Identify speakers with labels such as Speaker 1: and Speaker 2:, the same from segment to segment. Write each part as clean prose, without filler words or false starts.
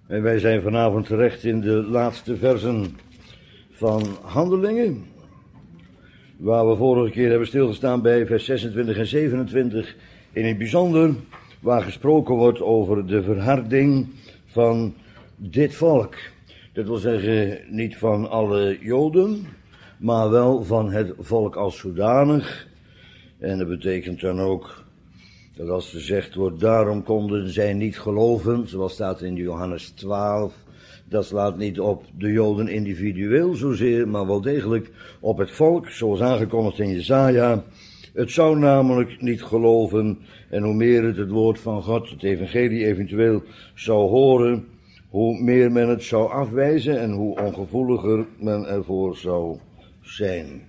Speaker 1: En wij zijn vanavond terecht in de laatste versen van Handelingen, waar we vorige keer hebben stilgestaan bij vers 26 en 27, in het bijzonder waar gesproken wordt over de verharding van dit volk. Dat wil zeggen, niet van alle Joden, maar wel van het volk als zodanig. En dat betekent dan ook dat als gezegd wordt, daarom konden zij niet geloven, zoals staat in Johannes 12, dat slaat niet op de Joden individueel zozeer, maar wel degelijk op het volk, zoals aangekondigd in Jesaja. Het zou namelijk niet geloven, en hoe meer het woord van God, het evangelie eventueel zou horen, hoe meer men het zou afwijzen en hoe ongevoeliger men ervoor zou zijn.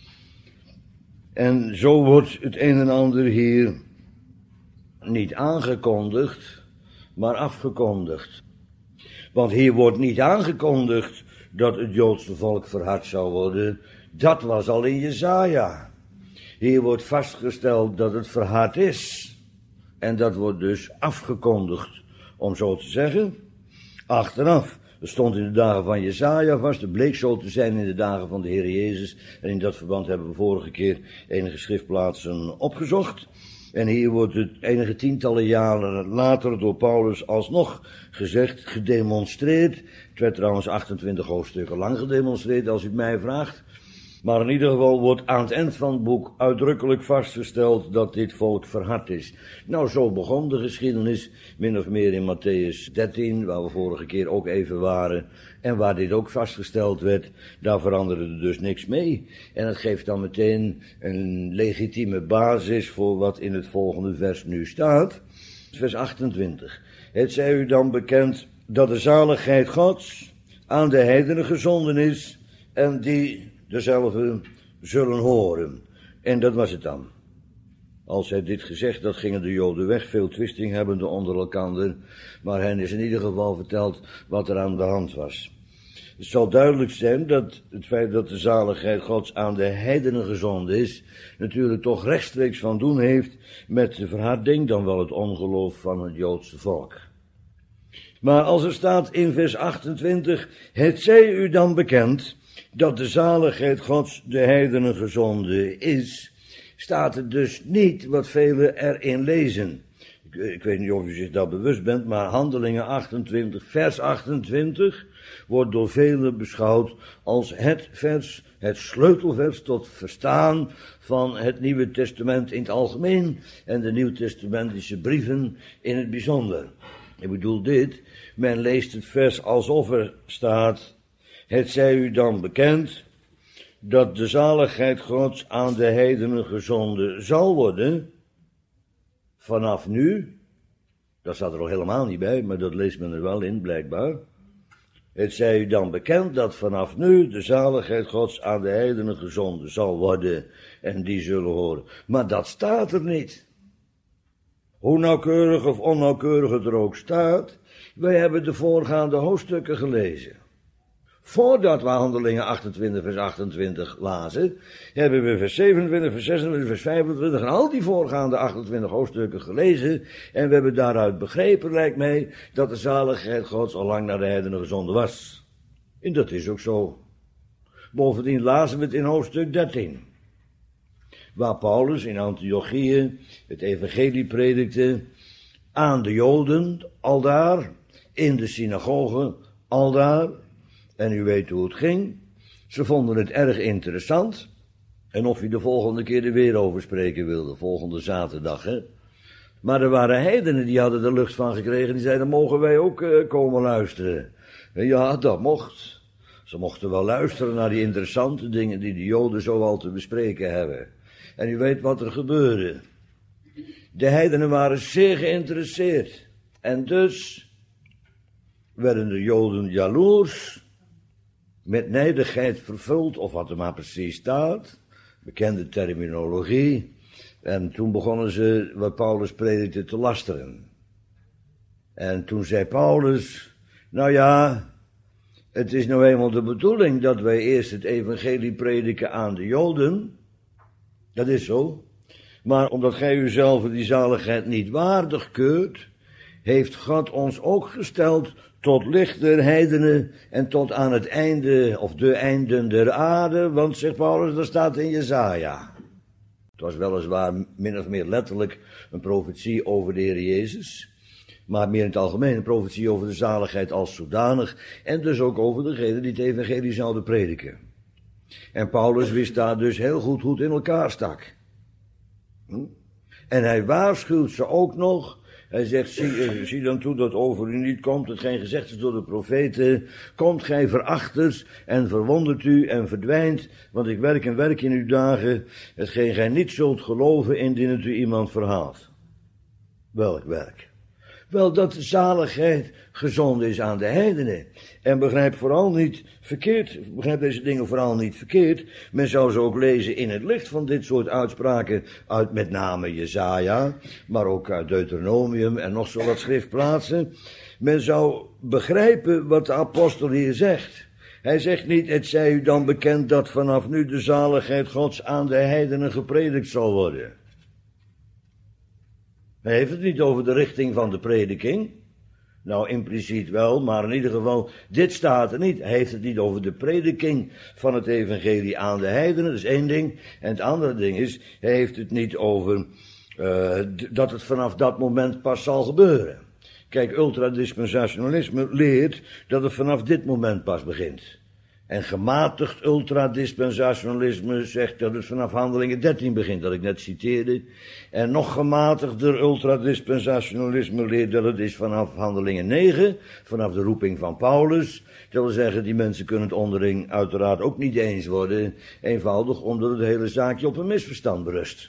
Speaker 1: En zo wordt het een en ander hier niet aangekondigd, maar afgekondigd. Want hier wordt niet aangekondigd dat het Joodse volk verhard zou worden. Dat was al in Jesaja. Hier wordt vastgesteld dat het verhard is. En dat wordt dus afgekondigd, om zo te zeggen. Achteraf, er stond in de dagen van Jesaja vast, het bleek zo te zijn in de dagen van de Heer Jezus. En in dat verband hebben we vorige keer enige schriftplaatsen opgezocht. En hier wordt het enige tientallen jaren later door Paulus alsnog gezegd, gedemonstreerd. Het werd trouwens 28 hoofdstukken lang gedemonstreerd, als u het mij vraagt. Maar in ieder geval wordt aan het eind van het boek uitdrukkelijk vastgesteld dat dit volk verhard is. Nou, zo begon de geschiedenis, min of meer in Mattheüs 13, waar we vorige keer ook even waren. En waar dit ook vastgesteld werd, daar veranderde er dus niks mee. En het geeft dan meteen een legitieme basis voor wat in het volgende vers nu staat. Vers 28. Het zij u dan bekend dat de zaligheid Gods aan de heidenen gezonden is en die dezelfde zullen horen. En dat was het dan. Als hij dit gezegd had, gingen de Joden weg, veel twisting hebbende onder elkander, maar hen is in ieder geval verteld wat er aan de hand was. Het zal duidelijk zijn dat het feit dat de zaligheid Gods aan de heidenen gezonden is, natuurlijk toch rechtstreeks van doen heeft met de verharding, dan wel het ongeloof van het Joodse volk. Maar als er staat in vers 28, het zij u dan bekend dat de zaligheid Gods de heidenen gezonden is, staat er dus niet wat velen erin lezen. Ik weet niet of u zich dat bewust bent, maar Handelingen 28, vers 28, wordt door velen beschouwd als het vers, het sleutelvers tot verstaan van het Nieuwe Testament in het algemeen en de Nieuwtestamentische brieven in het bijzonder. Ik bedoel dit, men leest het vers alsof er staat, het zij u dan bekend dat de zaligheid Gods aan de heidenen gezonden zal worden, vanaf nu, dat staat er al helemaal niet bij, maar dat leest men er wel in, blijkbaar. Het zij u dan bekend dat vanaf nu de zaligheid Gods aan de heidenen gezonden zal worden en die zullen horen. Maar dat staat er niet. Hoe nauwkeurig of onnauwkeurig het er ook staat, wij hebben de voorgaande hoofdstukken gelezen. Voordat we Handelingen 28 vers 28 lazen, hebben we vers 27, vers 26, vers 25 en al die voorgaande 28 hoofdstukken gelezen. En we hebben daaruit begrepen, lijkt mij, dat de zaligheid Gods al lang naar de heidenen gezonden was. En dat is ook zo. Bovendien lazen we het in hoofdstuk 13. Waar Paulus in Antiochië het evangelie predikte aan de Joden, aldaar, in de synagogen, aldaar. En u weet hoe het ging. Ze vonden het erg interessant. En of je de volgende keer er weer over spreken wilde, volgende zaterdag, hè. Maar er waren heidenen die hadden er lucht van gekregen, die zeiden, mogen wij ook komen luisteren? En ja, dat mocht. Ze mochten wel luisteren naar die interessante dingen die de Joden zoal te bespreken hebben. En u weet wat er gebeurde. De heidenen waren zeer geïnteresseerd. En dus werden de Joden jaloers, met nijdigheid vervuld, of wat er maar precies staat, bekende terminologie, en toen begonnen ze, wat Paulus predikte, te lasteren. En toen zei Paulus, nou ja, het is nou eenmaal de bedoeling dat wij eerst het evangelie prediken aan de Joden, dat is zo, maar omdat gij uzelf die zaligheid niet waardig keurt, heeft God ons ook gesteld tot licht der heidenen en tot aan het einde, of de einden der aarde, want, zegt Paulus, dat staat in Jesaja. Het was weliswaar min of meer letterlijk een profetie over de Heer Jezus, maar meer in het algemeen een profetie over de zaligheid als zodanig, en dus ook over degene die het evangelie zouden prediken. En Paulus wist daar dus heel goed hoe het in elkaar stak. En hij waarschuwt ze ook nog. Hij zegt, zie dan toe dat over u niet komt, hetgeen gezegd is door de profeten. Komt gij verachters en verwondert u en verdwijnt, want ik werk en werk in uw dagen, hetgeen gij niet zult geloven indien het u iemand verhaalt. Welk werk? Wel, dat de zaligheid gezonden is aan de heidenen. En begrijp deze dingen vooral niet verkeerd. Men zou ze ook lezen in het licht van dit soort uitspraken uit met name Jesaja, maar ook uit Deuteronomium en nog zo wat schriftplaatsen. Men zou begrijpen wat de apostel hier zegt. Hij zegt niet, het zij u dan bekend dat vanaf nu de zaligheid Gods aan de heidenen gepredikt zal worden. Hij heeft het niet over de richting van de prediking. Nou, impliciet wel, maar in ieder geval, dit staat er niet. Hij heeft het niet over de prediking van het evangelie aan de heidenen, dat is één ding. En het andere ding is, hij heeft het niet over dat het vanaf dat moment pas zal gebeuren. Kijk, ultradispensationalisme leert dat het vanaf dit moment pas begint. En gematigd ultradispensationalisme zegt dat het vanaf Handelingen 13 begint, dat ik net citeerde. En nog gematigder ultradispensationalisme leert dat het is vanaf Handelingen 9, vanaf de roeping van Paulus. Dat wil zeggen, die mensen kunnen het onderling uiteraard ook niet eens worden, eenvoudig omdat het hele zaakje op een misverstand berust.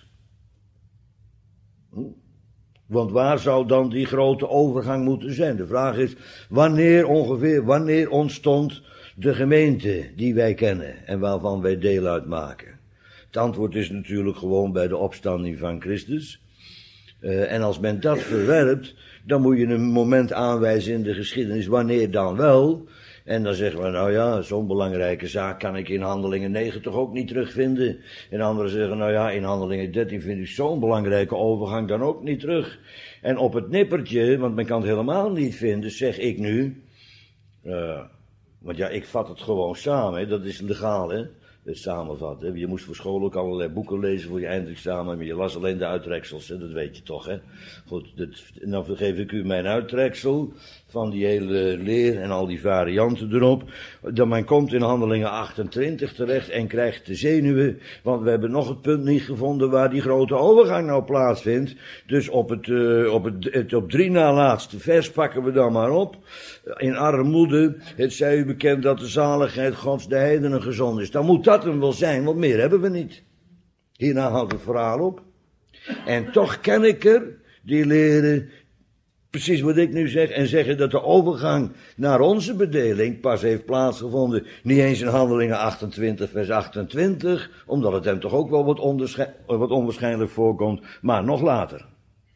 Speaker 1: Want waar zou dan die grote overgang moeten zijn? De vraag is, wanneer ontstond de gemeente die wij kennen en waarvan wij deel uitmaken? Het antwoord is natuurlijk gewoon bij de opstanding van Christus. En als men dat verwerpt, dan moet je een moment aanwijzen in de geschiedenis, wanneer dan wel. En dan zeggen we, nou ja, zo'n belangrijke zaak kan ik in Handelingen 9 toch ook niet terugvinden. En anderen zeggen, nou ja, in Handelingen 13 vind ik zo'n belangrijke overgang dan ook niet terug. En op het nippertje, want men kan het helemaal niet vinden, zeg ik nu, want ja, ik vat het gewoon samen, hè, dat is legaal, hè, het samenvatten. Je moest voor school ook allerlei boeken lezen voor je eindexamen, maar je las alleen de uittreksels, hè, dat weet je toch, hè. Goed, dan geef ik u mijn uittreksel van die hele leer en al die varianten erop. Dan men komt in Handelingen 28 terecht en krijgt de zenuwen, want we hebben nog het punt niet gevonden waar die grote overgang nou plaatsvindt. Dus op het op 3 na laatste vers pakken we dan maar op. In armoede, het zij u bekend dat de zaligheid Gods de heidenen gezonden is. Dan moet dat hem wel zijn, want meer hebben we niet. Hierna houdt het verhaal op. En toch ken ik er die leren precies wat ik nu zeg en zeggen dat de overgang naar onze bedeling pas heeft plaatsgevonden. Niet eens in Handelingen 28 vers 28, omdat het hem toch ook wel wat onwaarschijnlijk voorkomt, maar nog later.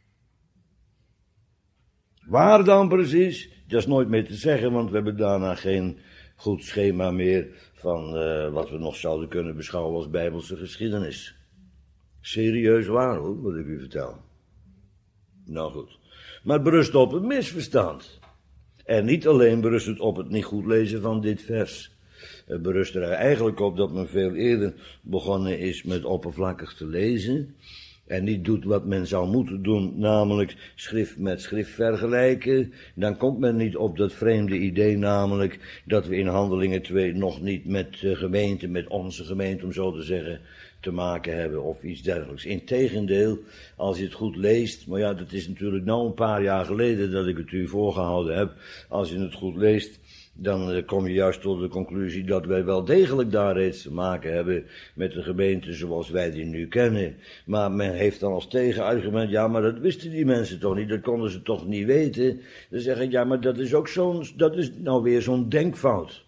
Speaker 1: Waar dan precies? Dat is nooit meer te zeggen, want we hebben daarna geen goed schema meer van wat we nog zouden kunnen beschouwen als bijbelse geschiedenis. Serieus waar hoor, wat ik u vertel. Nou goed. Maar het berust op een misverstand. En niet alleen berust het op het niet goed lezen van dit vers. Het berust er eigenlijk op dat men veel eerder begonnen is met oppervlakkig te lezen. En niet doet wat men zou moeten doen, namelijk schrift met schrift vergelijken. Dan komt men niet op dat vreemde idee, namelijk dat we in Handelingen 2 nog niet met de gemeente, met onze gemeente om zo te zeggen, te maken hebben of iets dergelijks. Integendeel, als je het goed leest, maar ja, dat is natuurlijk nou een paar jaar geleden dat ik het u voorgehouden heb. Als je het goed leest, dan kom je juist tot de conclusie dat wij wel degelijk daar reeds te maken hebben met de gemeente zoals wij die nu kennen. Maar men heeft dan als tegenargument, ja, maar dat wisten die mensen toch niet, dat konden ze toch niet weten. Dan zeg ik, ja, maar dat is ook dat is nou weer zo'n denkfout.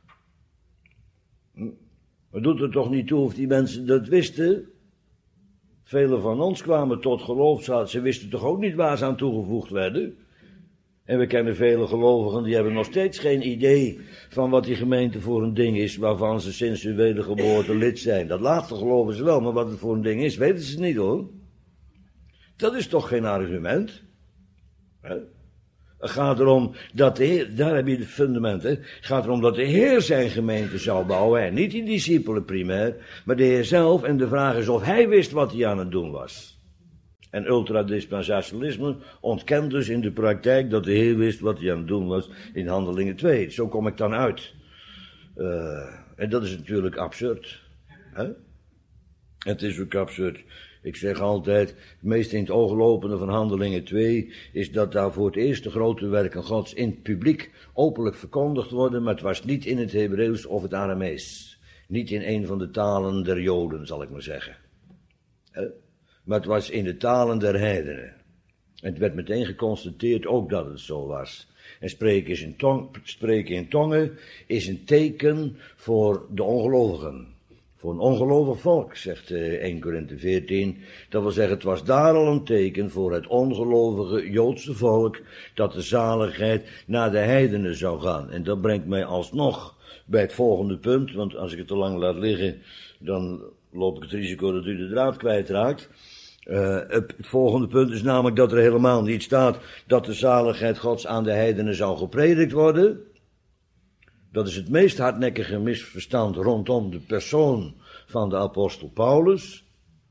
Speaker 1: Maar doet er toch niet toe of die mensen dat wisten? Velen van ons kwamen tot geloof, ze wisten toch ook niet waar ze aan toegevoegd werden? En we kennen vele gelovigen, die hebben nog steeds geen idee van wat die gemeente voor een ding is, waarvan ze sinds hun wedergeboorte lid zijn. Dat laatste geloven ze wel, maar wat het voor een ding is, weten ze niet hoor. Dat is toch geen argument? Hè? Het gaat erom dat de Heer, daar heb je het fundament, hè. Het gaat erom dat de Heer zijn gemeente zou bouwen. En niet die discipelen primair, maar de Heer zelf. En de vraag is of hij wist wat hij aan het doen was. En ultradispensationalisme ontkent dus in de praktijk dat de Heer wist wat hij aan het doen was in Handelingen 2. Zo kom ik dan uit. En dat is natuurlijk absurd. Hè? Het is ook absurd. Ik zeg altijd, het meest in het oog lopende van Handelingen 2 is dat daar voor het eerst de grote werken Gods in het publiek openlijk verkondigd worden, maar het was niet in het Hebreeuws of het Aramees. Niet in een van de talen der Joden, zal ik maar zeggen. Maar het was in de talen der heidenen. En het werd meteen geconstateerd ook dat het zo was. En spreken in tongen is een teken voor de ongelovigen. Voor een ongelovig volk, zegt 1 Korinthe 14. Dat wil zeggen, het was daar al een teken voor het ongelovige Joodse volk, dat de zaligheid naar de heidenen zou gaan. En dat brengt mij alsnog bij het volgende punt, want als ik het te lang laat liggen, dan loop ik het risico dat u de draad kwijtraakt. Het volgende punt is namelijk dat er helemaal niet staat dat de zaligheid Gods aan de heidenen zou gepredikt worden. Dat is het meest hardnekkige misverstand rondom de persoon van de apostel Paulus.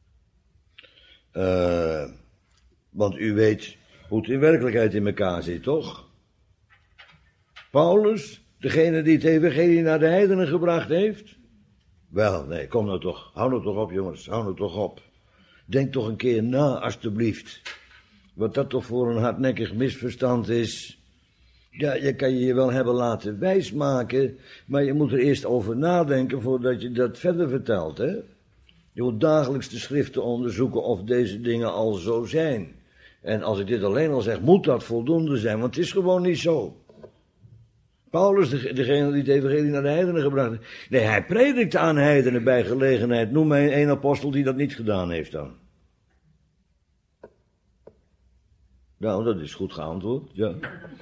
Speaker 1: Want u weet hoe het in werkelijkheid in elkaar zit, toch? Paulus, degene die het evangelie naar de heidenen gebracht heeft? Wel, nee, kom nou toch. Hou nou toch op, jongens. Hou nou toch op. Denk toch een keer na, alstublieft. Wat dat toch voor een hardnekkig misverstand is. Ja, je kan je wel hebben laten wijsmaken, maar je moet er eerst over nadenken voordat je dat verder vertelt, hè. Je moet dagelijks de schriften onderzoeken of deze dingen al zo zijn. En als ik dit alleen al zeg, moet dat voldoende zijn, want het is gewoon niet zo. Paulus, degene die het evangelie naar de heidenen gebracht heeft. Nee, hij predikte aan heidenen bij gelegenheid. Noem mij een apostel die dat niet gedaan heeft dan. Nou, dat is goed geantwoord, ja.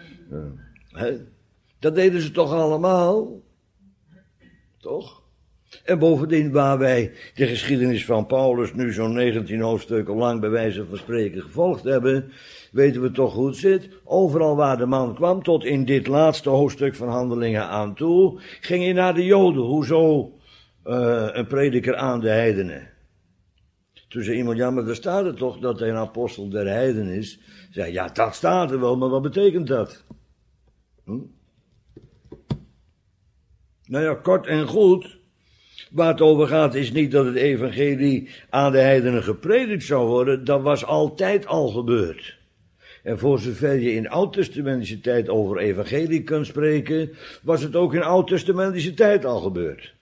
Speaker 1: Dat deden ze toch allemaal? Toch? En bovendien, waar wij de geschiedenis van Paulus nu zo'n 19 hoofdstukken lang bij wijze van spreken gevolgd hebben, weten we toch hoe het zit. Overal waar de man kwam, tot in dit laatste hoofdstuk van Handelingen aan toe, ging hij naar de Joden. Hoezo een prediker aan de heidenen? Toen zei iemand, ja, maar daar staat er toch dat hij een apostel der heiden is. Zei, ja, dat staat er wel, maar wat betekent dat? Nou ja, kort en goed, waar het over gaat is niet dat het evangelie aan de heidenen gepredikt zou worden, dat was altijd al gebeurd. En voor zover je in oud-testamentische tijd over evangelie kunt spreken, was het ook in oud-testamentische tijd al gebeurd.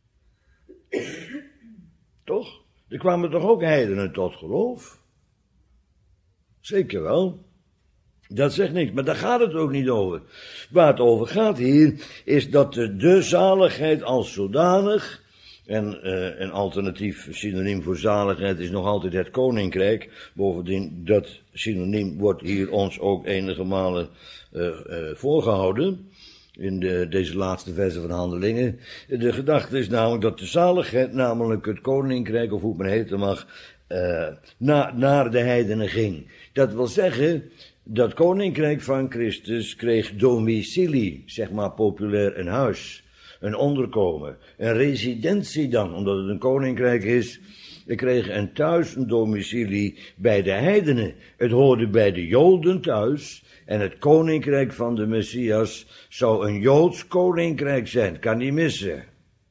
Speaker 1: Toch? Er kwamen toch ook heidenen tot geloof? Zeker wel. Dat zegt niks, maar daar gaat het ook niet over. Waar het over gaat hier, is dat de zaligheid als zodanig, en een alternatief synoniem voor zaligheid is nog altijd het koninkrijk. Bovendien, dat synoniem wordt hier ons ook enige malen voorgehouden. In deze laatste verse van Handelingen. De gedachte is namelijk dat de zaligheid, namelijk het koninkrijk, of hoe het men heten mag, naar de heidenen ging. Dat wil zeggen, dat koninkrijk van Christus kreeg domicilie, zeg maar populair een huis, een onderkomen, een residentie dan, omdat het een koninkrijk is. We kregen een thuis, een domicilie bij de heidenen. Het hoorde bij de Joden thuis. En het koninkrijk van de Messias zou een Joods koninkrijk zijn. Kan niet missen.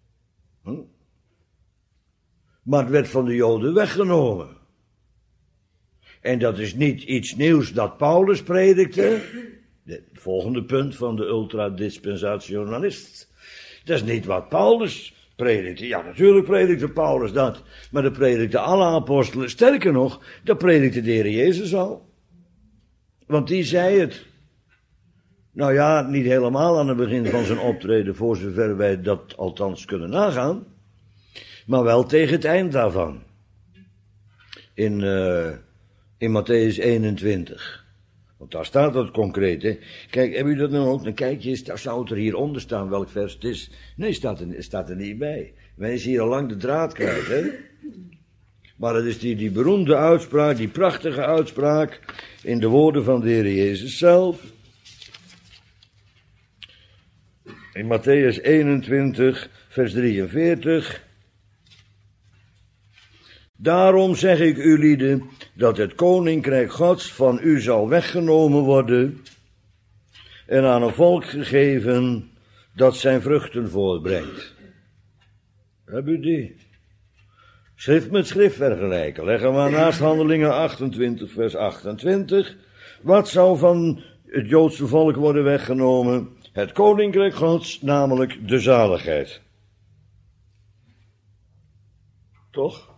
Speaker 1: Maar het werd van de Joden weggenomen. En dat is niet iets nieuws dat Paulus predikte. Het volgende punt van de ultradispensationalist. Dat is niet wat Paulus predikte. Ja, natuurlijk predikte Paulus dat. Maar dat predikte alle apostelen. Sterker nog, dat predikte de Heer Jezus al. Want die zei het. Nou ja, niet helemaal aan het begin van zijn optreden, voor zover wij dat althans kunnen nagaan. Maar wel tegen het eind daarvan. In Mattheüs 21. Want daar staat dat concreet, hè. Kijk, hebben jullie dat nou ook? Dan kijk je eens, daar zou het er hieronder staan welk vers het is. Nee, staat er niet bij. Wij zien hier al lang de draad kwijt, hè. Maar het is die beroemde uitspraak, die prachtige uitspraak in de woorden van de Heer Jezus zelf. In Mattheüs 21, vers 43. Daarom zeg ik u lieden, dat het koninkrijk Gods van u zal weggenomen worden en aan een volk gegeven dat zijn vruchten voortbrengt. Heb u die? Schrift met schrift vergelijken. Leggen we naast Handelingen 28, vers 28. Wat zou van het Joodse volk worden weggenomen? Het koninkrijk Gods, namelijk de zaligheid. Toch?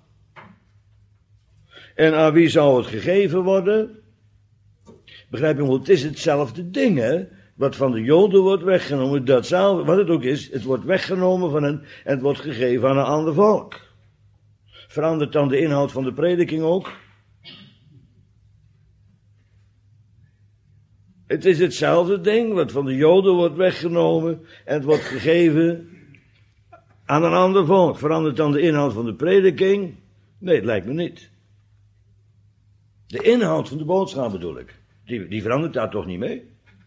Speaker 1: En aan wie zou het gegeven worden? Begrijp je, het is hetzelfde ding, hè? Wat van de Joden wordt weggenomen, dat zal, wat het ook is, het wordt weggenomen van hen en het wordt gegeven aan een ander volk. Verandert dan de inhoud van de prediking ook? Het is hetzelfde ding, wat van de Joden wordt weggenomen en het wordt gegeven aan een ander volk. Verandert dan de inhoud van de prediking? Nee, het lijkt me niet. De inhoud van de boodschap bedoel ik. Die verandert daar toch niet mee?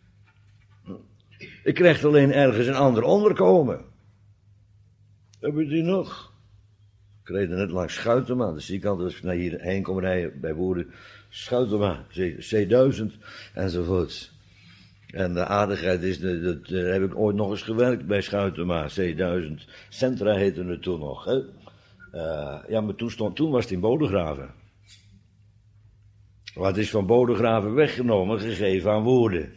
Speaker 1: Ik krijg alleen ergens een ander onderkomen. Hebben we die nog? Ik reed er net langs Schuitema, dus zie ik altijd als ik naar hierheen kom rijden bij Woerden. Schuitema, C1000 enzovoorts. En de aardigheid is, daar heb ik ooit nog eens gewerkt bij Schuitema, C1000. Centra heette het toen nog. Hè? Ja, maar toen was het in Bodegraven. Wat is van Bodegraven weggenomen, gegeven aan Woerden.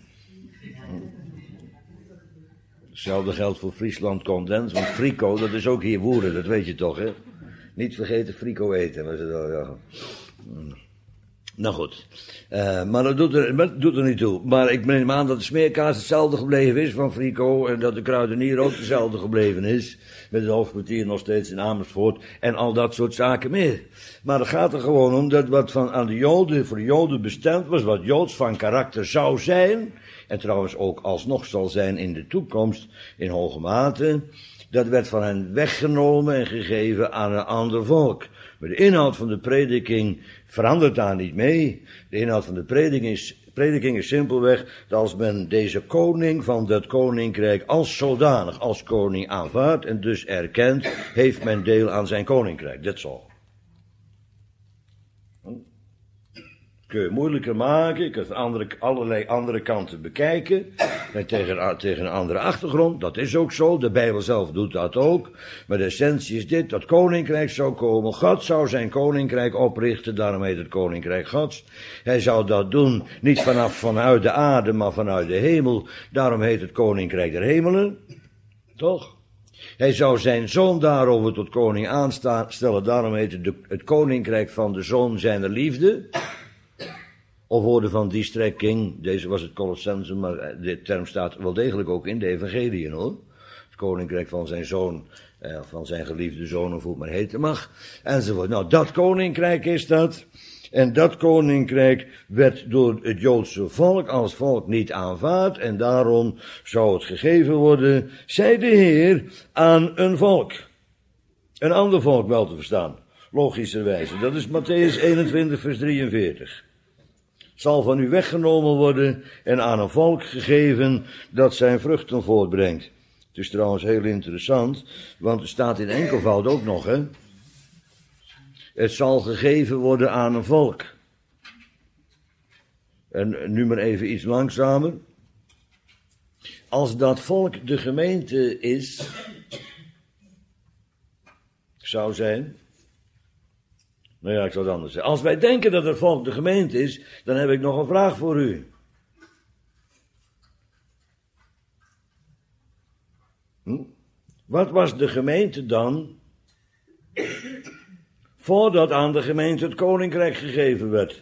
Speaker 1: Hetzelfde geldt voor Friesland Condens, want Frico, dat is ook hier Woerden, dat weet je toch, hè? Niet vergeten Frico eten. Ja. Nou goed, maar dat doet er niet toe. Maar ik neem aan dat de smeerkaas hetzelfde gebleven is van Frico en dat de kruidenier ook hetzelfde gebleven is. Met het hoofdkwartier nog steeds in Amersfoort en al dat soort zaken meer. Maar het gaat er gewoon om dat wat aan de Joden, voor de Joden bestemd was, wat Joods van karakter zou zijn, en trouwens ook alsnog zal zijn in de toekomst in hoge mate, dat werd van hen weggenomen en gegeven aan een ander volk. Maar de inhoud van de prediking verandert daar niet mee. De inhoud van de prediking is simpelweg dat als men deze koning van dat koninkrijk als zodanig, als koning aanvaardt en dus erkent, heeft men deel aan zijn koninkrijk. That's all. Kun je moeilijker maken, je kunt allerlei andere kanten bekijken, en tegen een andere achtergrond, dat is ook zo, de Bijbel zelf doet dat ook, maar de essentie is dit, dat koninkrijk zou komen, God zou zijn koninkrijk oprichten, daarom heet het koninkrijk Gods, hij zou dat doen, niet vanuit de aarde, maar vanuit de hemel, daarom heet het koninkrijk der hemelen, toch? Hij zou zijn zoon daarover tot koning aanstellen, daarom heet het koninkrijk van de zoon zijner liefde, of woorden van die strekking, deze was het Colossensum, maar de term staat wel degelijk ook in de evangeliën hoor. Het koninkrijk van zijn zoon, van zijn geliefde zoon, of hoe het maar heten mag, enzovoort. Nou, dat koninkrijk is dat, en dat koninkrijk werd door het Joodse volk als volk niet aanvaard, en daarom zou het gegeven worden, zei de Heer, aan een volk. Een ander volk wel te verstaan, logischerwijze. Dat is Mattheüs 21, vers 43. Zal van u weggenomen worden en aan een volk gegeven dat zijn vruchten voortbrengt. Het is trouwens heel interessant, want er staat in enkelvoud ook nog, hè. Het zal gegeven worden aan een volk. En nu maar even iets langzamer. Als dat volk de gemeente is, zou zijn. Nou ja, ik zal het anders zeggen. Als wij denken dat het volk de gemeente is, dan heb ik nog een vraag voor u. Wat was de gemeente dan, voordat aan de gemeente het koninkrijk gegeven werd?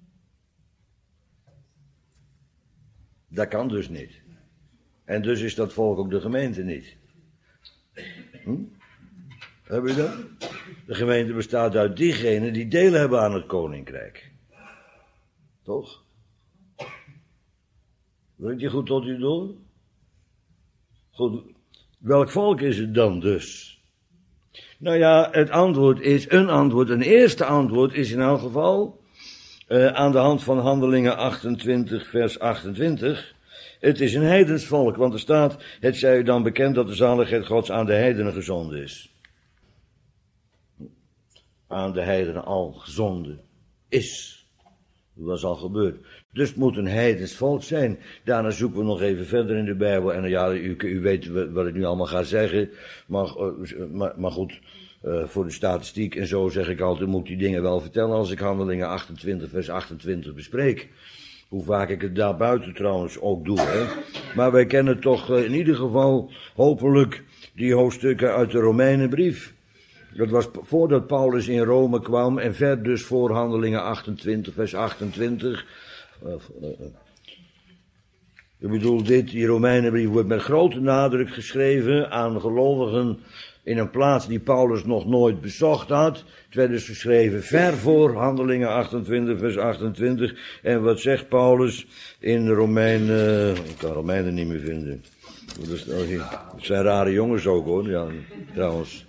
Speaker 1: Dat kan dus niet. En dus is dat volk ook de gemeente niet. Heb je dat? De gemeente bestaat uit diegenen die deel hebben aan het koninkrijk. Toch? Brengt je goed tot uw doel? Goed. Welk volk is het dan dus? Nou ja, een eerste antwoord is in elk geval, aan de hand van Handelingen 28, vers 28, Het is een heidens volk, want er staat, het zij u dan bekend dat de zaligheid Gods aan de heidenen gezonden is. Aan de heidenen al gezonden is. Dat was al gebeurd. Dus het moet een heidens volk zijn. Daarna zoeken we nog even verder in de Bijbel. En ja, u weet wat ik nu allemaal ga zeggen. Maar goed, voor de statistiek en zo zeg ik altijd, moet die dingen wel vertellen als ik Handelingen 28 vers 28 bespreek. Hoe vaak ik het daar buiten trouwens ook doe. Hè. Maar wij kennen toch in ieder geval hopelijk die hoofdstukken uit de Romeinenbrief. Dat was voordat Paulus in Rome kwam en ver dus voor Handelingen 28 vers 28. Ik bedoel, die Romeinenbrief wordt met grote nadruk geschreven aan gelovigen in een plaats die Paulus nog nooit bezocht had. Het werd dus geschreven ver voor Handelingen 28 vers 28. En wat zegt Paulus in Romeinen? Ik kan Romeinen niet meer vinden. Het zijn rare jongens ook hoor, ja, trouwens.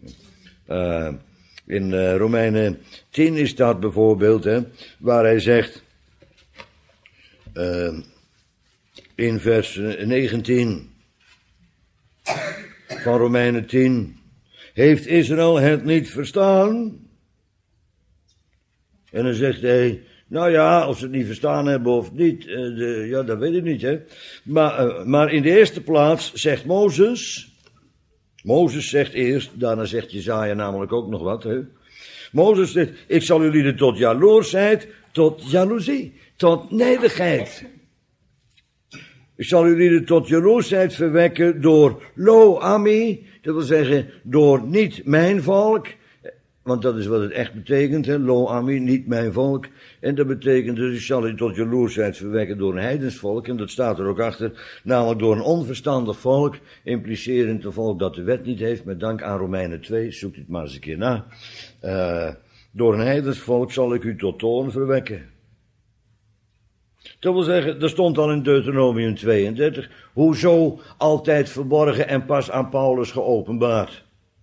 Speaker 1: In Romeinen 10 is dat bijvoorbeeld, hè, waar hij zegt, in vers 19 van Romeinen 10, heeft Israël het niet verstaan? En dan zegt hij, nou ja, als ze het niet verstaan hebben of niet, ja, dat weet ik niet, hè. Maar in de eerste plaats zegt Mozes zegt eerst, daarna zegt Jesaja namelijk ook nog wat, hè. Mozes zegt, ik zal jullie tot jaloersheid, tot jaloezie, tot nederigheid. Ik zal jullie tot jaloersheid verwekken door lo ami, dat wil zeggen door niet mijn volk, want dat is wat het echt betekent, hè, lo ami, niet mijn volk. En dat betekent dus, ik zal u tot jaloersheid verwekken door een heidensvolk, en dat staat er ook achter, namelijk door een onverstandig volk, implicerend een volk dat de wet niet heeft, met dank aan Romeinen 2, zoekt het maar eens een keer na. Door een heidensvolk zal ik u tot toorn verwekken. Dat wil zeggen, er stond al in Deuteronomium 32, hoezo altijd verborgen en pas aan Paulus geopenbaard.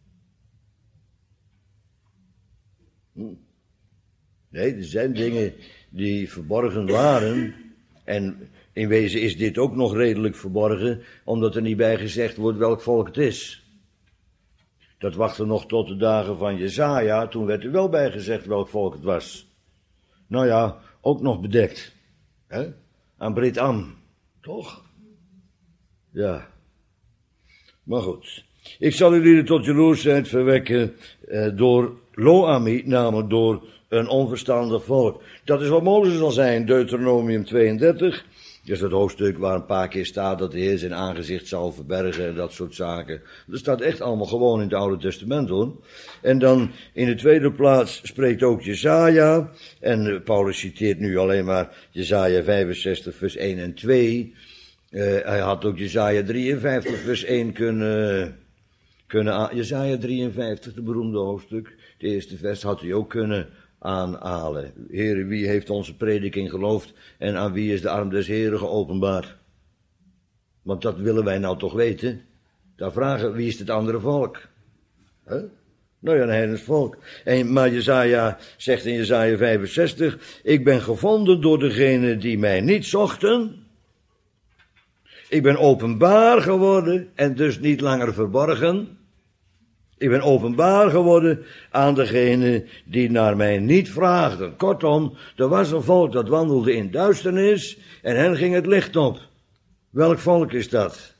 Speaker 1: Nee, er zijn dingen die verborgen waren. En in wezen is dit ook nog redelijk verborgen, omdat er niet bij gezegd wordt welk volk het is. Dat wachtte nog tot de dagen van Jesaja, toen werd er wel bij gezegd welk volk het was. Nou ja, ook nog bedekt. Hè? Aan Brit Am, toch? Ja. Maar goed. Ik zal jullie tot jaloersheid verwekken door Lo-ami, namelijk door een onverstandig volk. Dat is wat Mozes al zei in Deuteronomium 32. Dat is het hoofdstuk waar een paar keer staat dat de Heer zijn aangezicht zal verbergen en dat soort zaken. Dat staat echt allemaal gewoon in het Oude Testament hoor. En dan in de tweede plaats spreekt ook Jesaja. En Paulus citeert nu alleen maar Jesaja 65 vers 1 en 2. Hij had ook Jesaja 53 vers 1 kunnen Jesaja 53, de beroemde hoofdstuk, de eerste vers, had hij ook kunnen aanhalen. Heere, wie heeft onze prediking geloofd en aan wie is de arm des Heeren geopenbaard? Want dat willen wij nou toch weten. Daar vragen, wie is het andere volk? Huh? Nou ja, een heidens volk. Maar Jesaja zegt in Jesaja 65, ik ben gevonden door degenen die mij niet zochten. Ik ben openbaar geworden en dus niet langer verborgen. Ik ben openbaar geworden aan degenen die naar mij niet vraagden. Kortom, er was een volk dat wandelde in duisternis en hen ging het licht op. Welk volk is dat?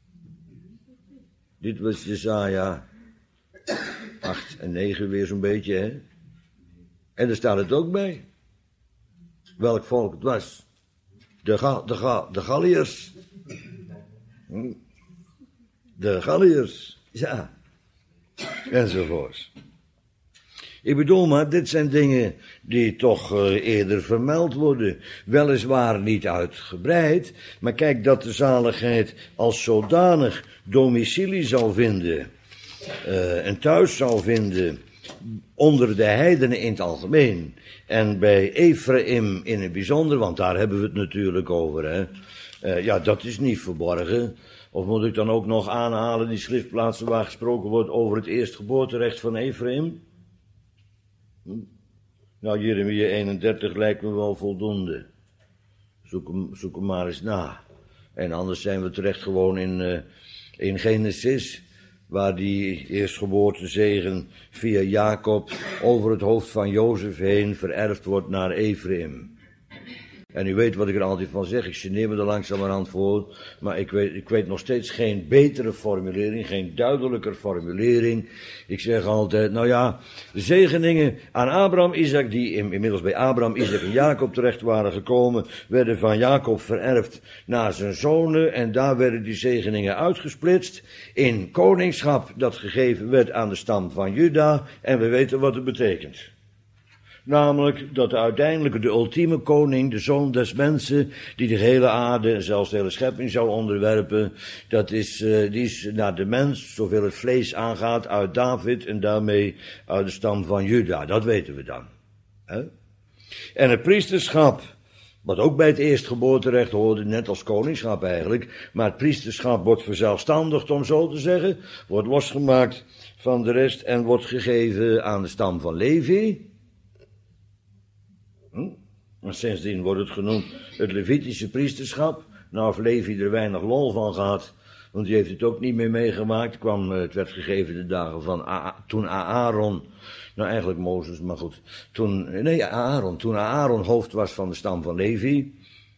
Speaker 1: Dit was Jesaja 8 en 9 weer zo'n beetje, hè? En daar staat het ook bij. Welk volk het was. De Galliërs. De Galliërs, ja. Enzovoorts. Ik bedoel maar, dit zijn dingen die toch eerder vermeld worden. Weliswaar niet uitgebreid, maar kijk dat de zaligheid als zodanig domicilie zal vinden. Een thuis zal vinden onder de heidenen in het algemeen. En bij Ephraim in het bijzonder, want daar hebben we het natuurlijk over. Hè. Ja, dat is niet verborgen. Of moet ik dan ook nog aanhalen die schriftplaatsen waar gesproken wordt over het eerstgeboorterecht van Ephraim? Nou, Jeremia 31 lijkt me wel voldoende. Zoek hem maar eens na. En anders zijn we terecht gewoon in Genesis, waar die eerstgeboortezegen via Jacob over het hoofd van Jozef heen vererfd wordt naar Ephraim. En u weet wat ik er altijd van zeg, ik geneer me er langzamerhand voor, maar ik weet nog steeds geen betere formulering, geen duidelijker formulering. Ik zeg altijd, nou ja, de zegeningen aan Abraham, Isaac, die inmiddels bij Abraham, Isaac en Jacob terecht waren gekomen, werden van Jacob vererfd naar zijn zonen en daar werden die zegeningen uitgesplitst in koningschap dat gegeven werd aan de stam van Juda en we weten wat het betekent. Namelijk dat uiteindelijk de ultieme koning, de zoon des mensen, die de hele aarde en zelfs de hele schepping zou onderwerpen, die is naar de mens, zoveel het vlees aangaat, uit David en daarmee uit de stam van Juda. Dat weten we dan. Hè? En het priesterschap, wat ook bij het eerstgeboorterecht hoorde, net als koningschap eigenlijk, maar het priesterschap wordt verzelfstandigd, om zo te zeggen, wordt losgemaakt van de rest en wordt gegeven aan de stam van Levi. En sindsdien wordt het genoemd het Levitische priesterschap. Nou, of Levi er weinig lol van gehad, want die heeft het ook niet meer meegemaakt. Het werd gegeven de dagen van toen Aaron, nou eigenlijk Mozes, maar goed. Toen Aaron hoofd was van de stam van Levi.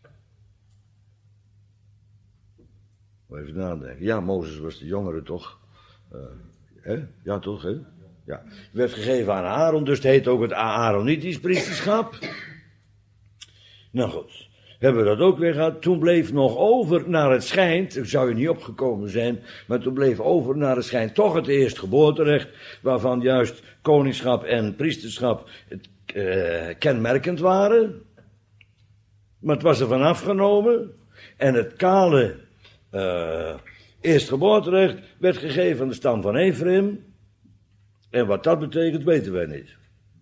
Speaker 1: Even nadenken. Ja, Mozes was de jongere toch? Ja, toch, hè? Ja. Het werd gegeven aan Aaron, dus het heet ook het Aaronitisch priesterschap. Nou goed, hebben we dat ook weer gehad. Toen bleef nog over naar het schijnt, er zou je niet opgekomen zijn, maar toen bleef over naar het schijnt toch het eerstgeboorterecht, waarvan juist koningschap en priesterschap kenmerkend waren. Maar het was er van afgenomen en het kale eerstgeboorterecht werd gegeven aan de stam van Ephraim. En wat dat betekent, weten wij niet.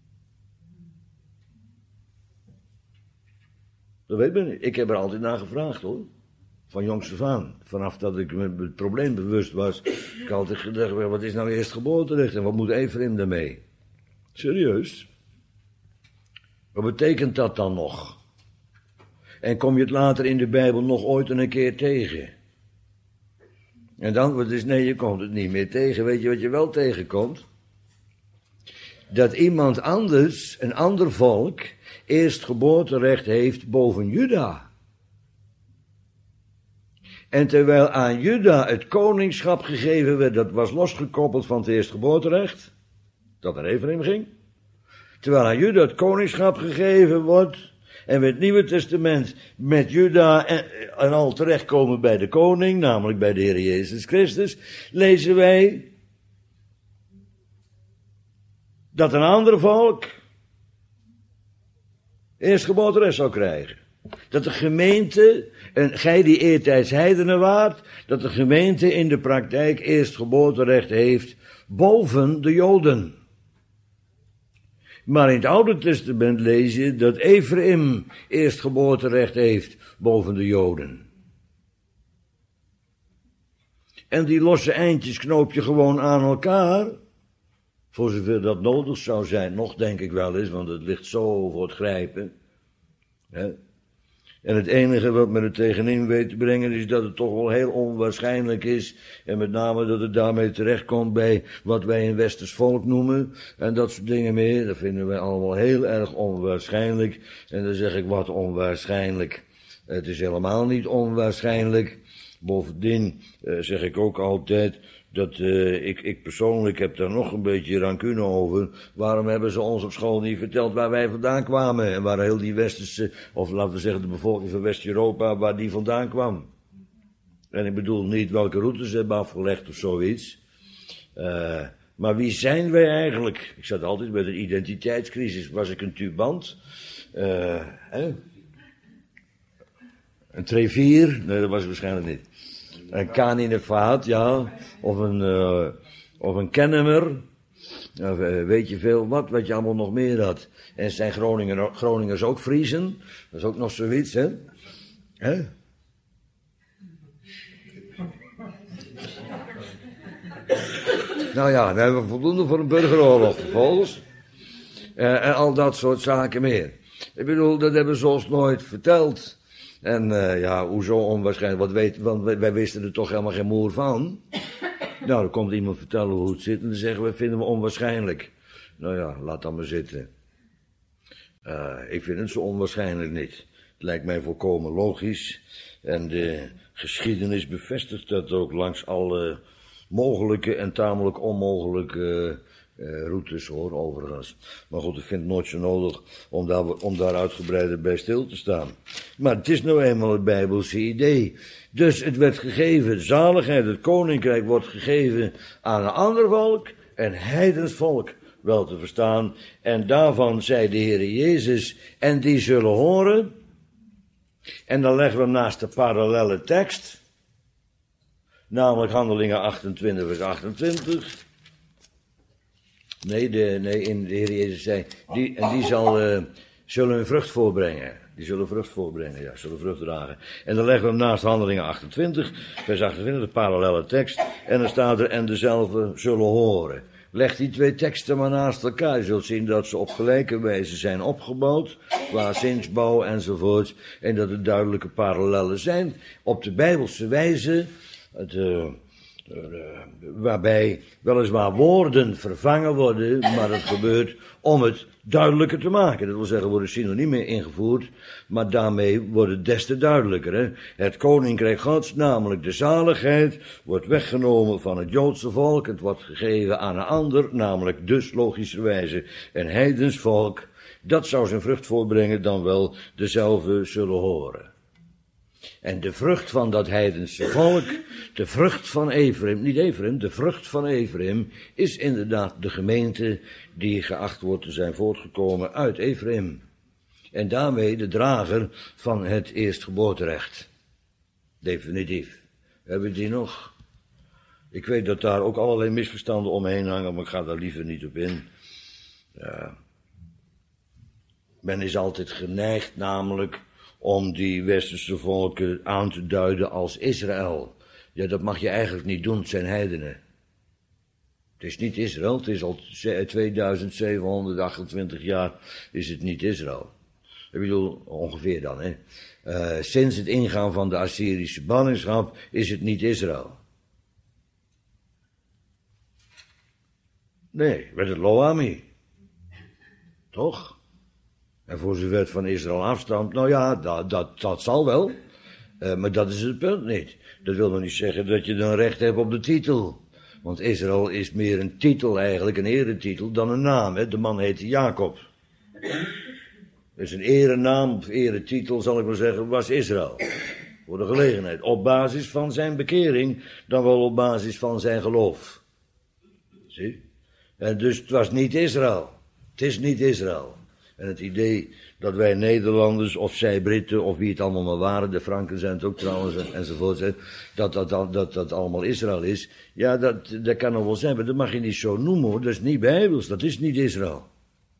Speaker 1: Dat weet ik niet. Ik heb er altijd naar gevraagd hoor. Van jongs af aan. Vanaf dat ik me het probleem bewust was. Ik had altijd gedacht, wat is nou eerstgeboorterecht en wat moet Ephraim daarmee? Serieus? Wat betekent dat dan nog? En kom je het later in de Bijbel nog ooit een keer tegen? En het antwoord is nee, je komt het niet meer tegen. Weet je wat je wel tegenkomt? Dat iemand anders, een ander volk, eerstgeboorterecht heeft boven Juda. En terwijl aan Juda het koningschap gegeven werd, dat was losgekoppeld van het eerstgeboorterecht, dat naar Ephraim ging. Terwijl aan Juda het koningschap gegeven wordt, en we het Nieuwe Testament met Juda en al terechtkomen bij de koning, namelijk bij de Heer Jezus Christus, lezen wij dat een ander volk eerstgeboorterecht zou krijgen. Dat de gemeente, en gij die eertijds heidenen waart, dat de gemeente in de praktijk eerstgeboorterecht heeft boven de Joden. Maar in het Oude Testament lees je dat Ephraim eerstgeboorterecht heeft boven de Joden. En die losse eindjes knoop je gewoon aan elkaar. Voor zover dat nodig zou zijn, nog denk ik wel eens, want het ligt zo voor het grijpen. Hè? En het enige wat men er tegenin weet te brengen is dat het toch wel heel onwaarschijnlijk is. En met name dat het daarmee terechtkomt bij wat wij een westers volk noemen. En dat soort dingen meer. Dat vinden wij allemaal heel erg onwaarschijnlijk. En dan zeg ik wat onwaarschijnlijk. Het is helemaal niet onwaarschijnlijk. Bovendien zeg ik ook altijd dat ik persoonlijk heb daar nog een beetje rancune over. Waarom hebben ze ons op school niet verteld waar wij vandaan kwamen? En waar heel die westerse, of laten we zeggen de bevolking van West-Europa, waar die vandaan kwam. En ik bedoel niet welke routes ze hebben afgelegd of zoiets. Maar wie zijn wij eigenlijk? Ik zat altijd bij de identiteitscrisis. Was ik een tubant? Een trevier? Nee, dat was ik waarschijnlijk niet. Een kaninevaat, ja. Of een kennemer. Weet je veel wat je allemaal nog meer had. En zijn Groningers ook Friezen? Dat is ook nog zoiets, hè? Nou ja, dan hebben we voldoende voor een burgeroorlog vervolgens. En al dat soort zaken meer. Ik bedoel, dat hebben ze ons nooit verteld. En ja, hoezo onwaarschijnlijk? Want wij wisten er toch helemaal geen moer van. Nou, dan komt iemand vertellen hoe het zit en dan zeggen we, vinden we onwaarschijnlijk. Nou ja, laat dan maar zitten. Ik vind het zo onwaarschijnlijk niet. Het lijkt mij volkomen logisch. En de geschiedenis bevestigt dat ook langs alle mogelijke en tamelijk onmogelijke routes, hoor, overigens. Maar goed, ik vind het nooit zo nodig om daar uitgebreider bij stil te staan. Maar het is nou eenmaal het Bijbelse idee. Dus het werd gegeven, zaligheid, het koninkrijk wordt gegeven aan een ander volk, een heidens volk, wel te verstaan. En daarvan zei de Heer Jezus, en die zullen horen. En dan leggen we hem naast de parallelle tekst, namelijk Handelingen 28 vers 28. Nee, in de Heer Jezus zei, die zullen hun vrucht voorbrengen. Die zullen vrucht voorbrengen, ja, zullen vrucht dragen. En dan leggen we hem naast Handelingen 28, vers 28, de parallelle tekst. En dan staat er, en dezelfde zullen horen. Leg die twee teksten maar naast elkaar. Je zult zien dat ze op gelijke wijze zijn opgebouwd, qua zinsbouw enzovoort. En dat er duidelijke parallellen zijn, op de Bijbelse wijze, waarbij weliswaar woorden vervangen worden, maar het gebeurt om het duidelijker te maken. Dat wil zeggen, worden synoniemen ingevoerd, maar daarmee wordt het des te duidelijker. Hè? Het koninkrijk Gods, namelijk de zaligheid, wordt weggenomen van het Joodse volk. Het wordt gegeven aan een ander, namelijk dus logischerwijze een heidens volk. Dat zou zijn vrucht voorbrengen, dan wel dezelfde zullen horen. En de vrucht van dat heidense volk, de vrucht van Ephraim, niet Ephraim, de vrucht van Ephraim, is inderdaad de gemeente die geacht wordt te zijn voortgekomen uit Ephraim. En daarmee de drager van het eerstgeboorterecht. Definitief. Hebben we die nog? Ik weet dat daar ook allerlei misverstanden omheen hangen, maar ik ga daar liever niet op in. Ja. Men is altijd geneigd namelijk om die westerse volken aan te duiden als Israël. Ja, dat mag je eigenlijk niet doen, het zijn heidenen. Het is niet Israël, het is al 2728 jaar is het niet Israël. Ik bedoel, ongeveer dan, hè. Sinds het ingaan van de Assyrische ballingschap is het niet Israël. Nee, werd het Lo-Ami. Toch? En voor zover het van Israël afstamt, nou ja, dat zal wel. Maar dat is het punt niet. Dat wil nog niet zeggen dat je dan recht hebt op de titel. Want Israël is meer een titel eigenlijk, een eretitel, dan een naam. Hè? De man heette Jacob. Dus een erenaam of eretitel, zal ik maar zeggen, was Israël. Voor de gelegenheid. Op basis van zijn bekering, dan wel op basis van zijn geloof. Zie? En dus het was niet Israël. Het is niet Israël. En het idee dat wij Nederlanders, of zij Britten, of wie het allemaal maar waren, de Franken zijn het ook trouwens, enzovoort, dat allemaal Israël is, ja, dat kan nog wel zijn, maar dat mag je niet zo noemen hoor, dat is niet Bijbels, dat is niet Israël.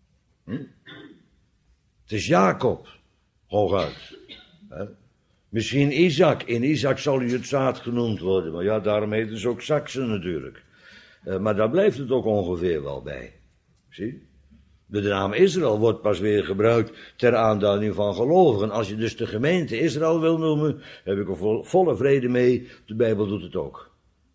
Speaker 1: Het is Jacob, hooguit. Misschien Isaac, in Isaac zal u het zaad genoemd worden, maar ja, daarom heet het ook Saksen natuurlijk. Maar daar blijft het ook ongeveer wel bij. Zie? De naam Israël wordt pas weer gebruikt ter aanduiding van gelovigen. Als je dus de gemeente Israël wil noemen, heb ik er volle vrede mee. De Bijbel doet het ook.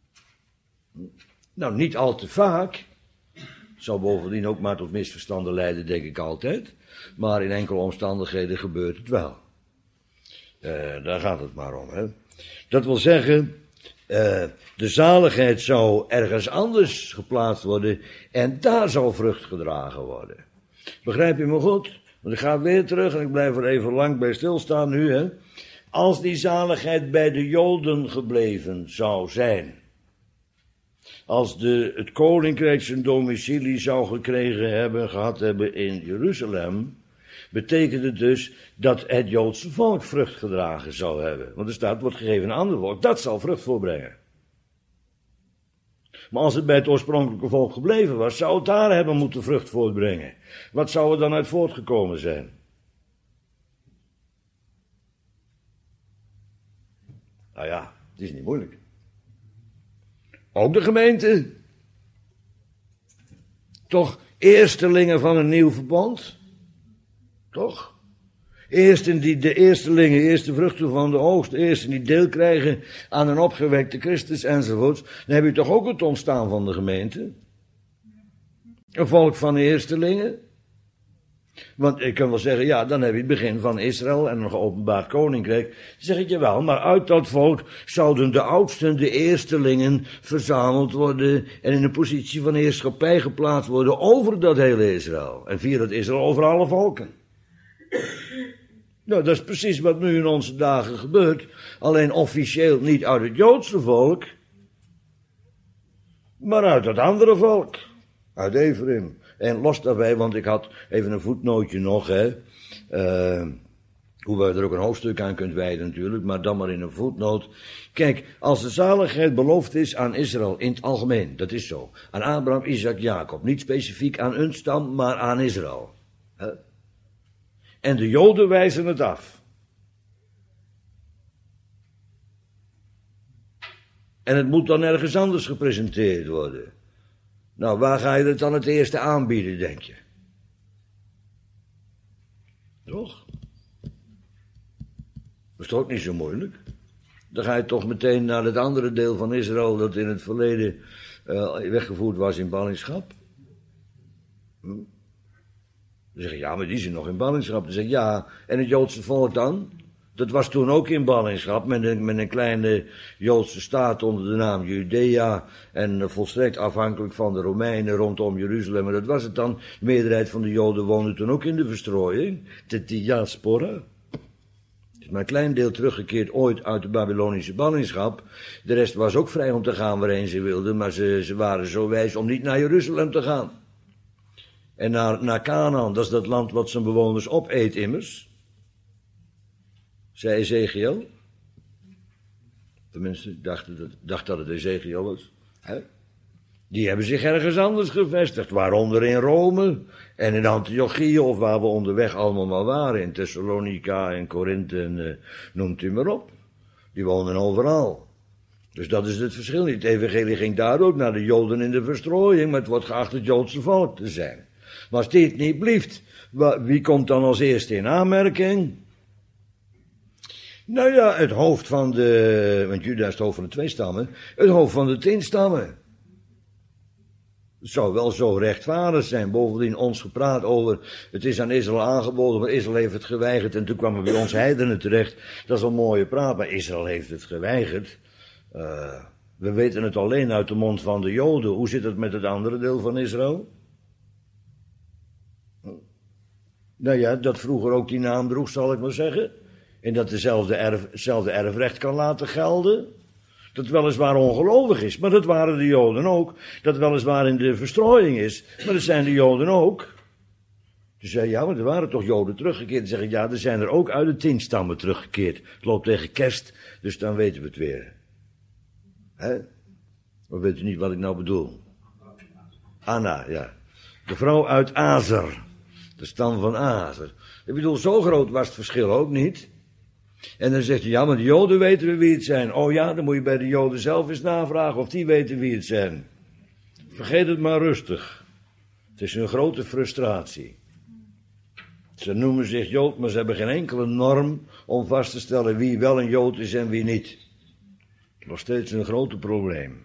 Speaker 1: Nou, niet al te vaak. Het zal bovendien ook maar tot misverstanden leiden, denk ik altijd. Maar in enkele omstandigheden gebeurt het wel. Daar gaat het maar om, hè. Dat wil zeggen, de zaligheid zou ergens anders geplaatst worden en daar zou vrucht gedragen worden. Begrijp je me goed? Want ik ga weer terug en ik blijf er even lang bij stilstaan nu, hè. Als die zaligheid bij de Joden gebleven zou zijn, als het koninkrijk zijn domicilie zou gehad hebben in Jeruzalem, betekent het dus dat het Joodse volk vrucht gedragen zou hebben. Want er staat, wordt gegeven aan een ander volk, dat zal vrucht voorbrengen. Maar als het bij het oorspronkelijke volk gebleven was, zou het daar hebben moeten vrucht voortbrengen. Wat zou er dan uit voortgekomen zijn? Nou ja, het is niet moeilijk. Ook de gemeente. Toch eerstelingen van een nieuw verbond? Toch? Eersten die de eerstelingen, eerste vruchten van de oogst, eersten die deel krijgen aan een opgewekte Christus enzovoorts, dan heb je toch ook het ontstaan van de gemeente? Een volk van eerstelingen? Want ik kan wel zeggen, ja, dan heb je het begin van Israël en een geopenbaard koninkrijk. Dan zeg ik je wel, maar uit dat volk zouden de oudsten, de eerstelingen, verzameld worden en in een positie van heerschappij geplaatst worden over dat hele Israël. En via dat Israël over alle volken. Nou, dat is precies wat nu in onze dagen gebeurt. Alleen officieel niet uit het Joodse volk, maar uit het andere volk. Uit Ephraim. En los daarbij, want ik had even een voetnootje nog, hoewel je er ook een hoofdstuk aan kunt wijden natuurlijk, maar dan maar in een voetnoot. Kijk, als de zaligheid beloofd is aan Israël in het algemeen, dat is zo. Aan Abraham, Isaac, Jacob. Niet specifiek aan een stam, maar aan Israël. En de Joden wijzen het af. En het moet dan ergens anders gepresenteerd worden. Nou, waar ga je het dan het eerste aanbieden, denk je? Toch? Dat is toch ook niet zo moeilijk? Dan ga je toch meteen naar het andere deel van Israël dat in het verleden weggevoerd was in ballingschap. Dan zeg je, ja, maar die zijn nog in ballingschap. Dan zeg je, ja, en het Joodse volk dan? Dat was toen ook in ballingschap met een kleine Joodse staat onder de naam Judea en volstrekt afhankelijk van de Romeinen rondom Jeruzalem. En dat was het dan. De meerderheid van de Joden woonde toen ook in de verstrooiing, de diaspora. Het is maar een klein deel teruggekeerd ooit uit de Babylonische ballingschap. De rest was ook vrij om te gaan waarheen ze wilden, maar ze waren zo wijs om niet naar Jeruzalem te gaan. En naar Canaan, dat is dat land wat zijn bewoners opeet immers. Zei Ezekiel. Tenminste, dacht dat het Ezekiel was. Die hebben zich ergens anders gevestigd. Waaronder in Rome en in Antiochië, of waar we onderweg allemaal maar waren. In Thessalonica en Korinthe en noemt u maar op. Die wonen overal. Dus dat is het verschil niet. Het evangelie ging daar ook naar de Joden in de verstrooiing, maar het wordt geacht het Joodse volk te zijn. Maar als dit niet blieft, wie komt dan als eerste in aanmerking? Nou ja, het hoofd van want Juda is het hoofd van de 2 stammen, het hoofd van de 10 stammen. Het zou wel zo rechtvaardig zijn. Bovendien ons gepraat over, het is aan Israël aangeboden, maar Israël heeft het geweigerd en toen kwamen bij ons heidenen terecht. Dat is een mooie praat, maar Israël heeft het geweigerd. We weten het alleen uit de mond van de Joden. Hoe zit het met het andere deel van Israël? Nou ja, dat vroeger ook die naam droeg, zal ik maar zeggen. En dat hetzelfde erfrecht kan laten gelden. Dat weliswaar ongelovig is, maar dat waren de Joden ook. Dat weliswaar in de verstrooiing is, maar dat zijn de Joden ook. Ze zei, ja, maar er waren toch Joden teruggekeerd. Dan zeg ik, ja, er zijn er ook uit de 10 stammen teruggekeerd. Het loopt tegen kerst, dus dan weten we het weer. Hè? Of weet u niet wat ik nou bedoel? Anna, ja. De vrouw uit Azer. De stam van Azer. Ik bedoel, zo groot was het verschil ook niet. En dan zegt hij, ja, maar de Joden weten we wie het zijn. Oh ja, dan moet je bij de Joden zelf eens navragen of die weten wie het zijn. Vergeet het maar rustig. Het is een grote frustratie. Ze noemen zich Jood, maar ze hebben geen enkele norm om vast te stellen wie wel een Jood is en wie niet. Nog steeds een groot probleem.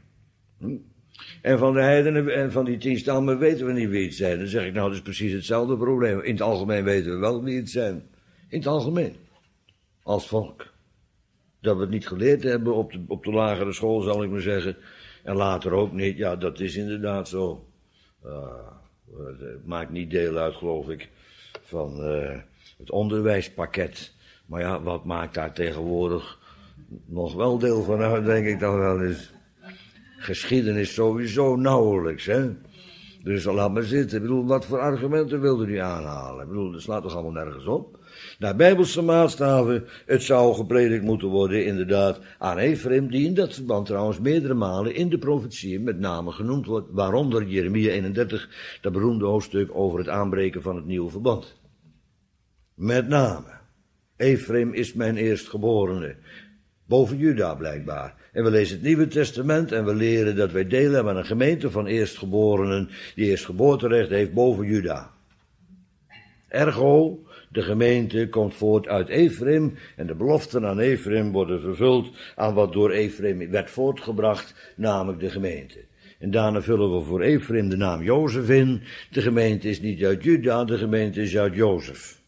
Speaker 1: En van de heidenen en van die 10 stammen weten we niet wie het zijn. Dan zeg ik, nou, dat is precies hetzelfde probleem. In het algemeen weten we wel wie het zijn. In het algemeen. Als volk. Dat we het niet geleerd hebben op de lagere school, zal ik maar zeggen. En later ook niet. Ja, dat is inderdaad zo. Het maakt niet deel uit, geloof ik, van het onderwijspakket. Maar ja, wat maakt daar tegenwoordig nog wel deel van uit, denk ik dan wel eens. Geschiedenis sowieso nauwelijks, hè. Dus laat maar zitten. Ik bedoel, wat voor argumenten wilde u aanhalen? Ik bedoel, dat slaat toch allemaal nergens op? Naar bijbelse maatstaven, het zou gepredikt moeten worden, inderdaad, aan Ephraim, die in dat verband trouwens meerdere malen in de profetieën met name genoemd wordt, waaronder Jeremia 31, dat beroemde hoofdstuk over het aanbreken van het nieuwe verband. Met name, Ephraim is mijn eerstgeborene, boven Juda blijkbaar. En we lezen het Nieuwe Testament en we leren dat wij deel hebben aan een gemeente van eerstgeborenen, die eerstgeboorterecht heeft boven Juda. Ergo, de gemeente komt voort uit Ephraim en de beloften aan Ephraim worden vervuld aan wat door Ephraim werd voortgebracht, namelijk de gemeente. En daarna vullen we voor Ephraim de naam Jozef in. De gemeente is niet uit Juda, de gemeente is uit Jozef.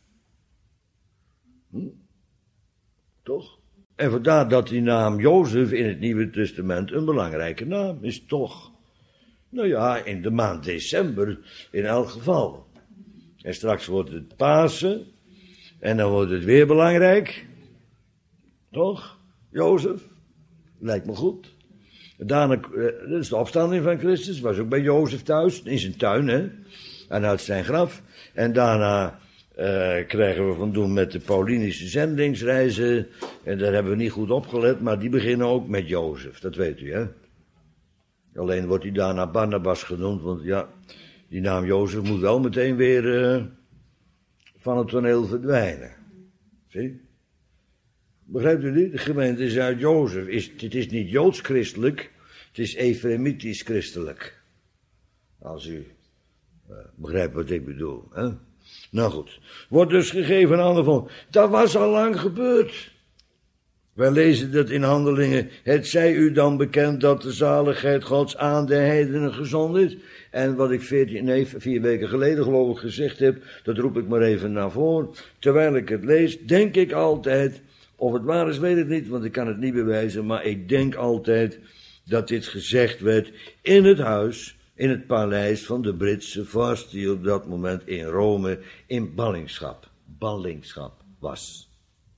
Speaker 1: Toch? En vandaar dat die naam Jozef in het Nieuwe Testament een belangrijke naam is, toch? Nou ja, in de maand december in elk geval. En straks wordt het Pasen. En dan wordt het weer belangrijk. Toch? Jozef? Lijkt me goed. Daarna, dat is de opstanding van Christus. Was ook bij Jozef thuis. In zijn tuin, hè. En uit zijn graf. En daarna krijgen we van doen met de Paulinische zendingsreizen. En daar hebben we niet goed opgelet. Maar die beginnen ook met Jozef. Dat weet u, hè. Alleen wordt hij daarna Barnabas genoemd. Want ja, die naam Jozef moet wel meteen weer van het toneel verdwijnen. Zie? Begrijpt u dit? De gemeente is uit Jozef. Het is niet joods-christelijk, het is Efraimitisch-christelijk. Als u begrijpt wat ik bedoel. Hè? Nou goed. Wordt dus gegeven aan de volk. Dat was al lang gebeurd. Wij lezen dat in Handelingen. Het zij u dan bekend dat de zaligheid Gods aan de heidenen gezonden is. En wat ik 4 weken geleden geloof ik gezegd heb, dat roep ik maar even naar voren. Terwijl ik het lees, denk ik altijd, of het waar is weet ik niet, want ik kan het niet bewijzen, maar ik denk altijd dat dit gezegd werd in het huis, in het paleis van de Britse vorst, die op dat moment in Rome in ballingschap was.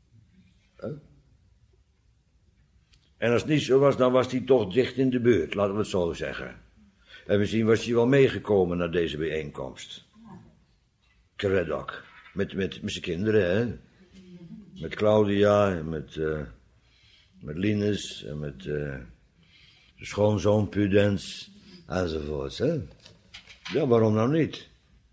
Speaker 1: En als het niet zo was, dan was hij toch dicht in de buurt, laten we het zo zeggen. En misschien was hij wel meegekomen naar deze bijeenkomst. Craddock. Met zijn kinderen, hè. Met Claudia en met Linus en met de schoonzoon Pudens enzovoorts, hè. Ja, waarom nou niet?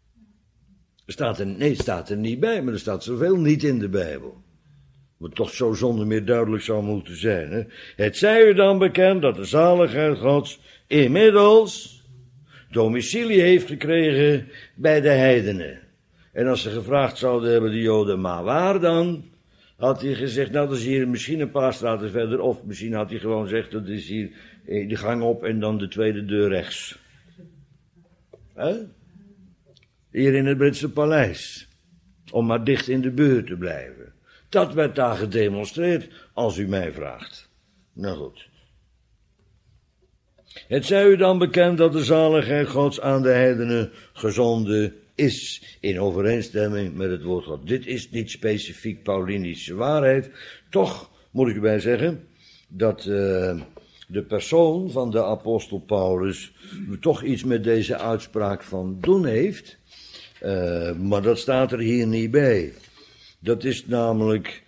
Speaker 1: Het staat er niet bij, maar er staat zoveel niet in de Bijbel. Wat toch zo zonder meer duidelijk zou moeten zijn, hè. Het zij u dan bekend dat de zaligheid Gods inmiddels domicilie heeft gekregen bij de heidenen. En als ze gevraagd zouden hebben, de Joden, maar waar dan? Had hij gezegd, nou, dat is hier misschien een paar straten verder. Of misschien had hij gewoon gezegd, dat is hier de gang op en dan de tweede deur rechts. Hier in het Britse paleis. Om maar dicht in de buurt te blijven. Dat werd daar gedemonstreerd, als u mij vraagt. Nou goed. Het zij u dan bekend dat de zaligheid Gods aan de heidenen gezonden is, in overeenstemming met het woord God. Dit is niet specifiek Paulinische waarheid. Toch moet ik erbij zeggen dat de persoon van de apostel Paulus toch iets met deze uitspraak van doen heeft. Maar dat staat er hier niet bij. Dat is namelijk...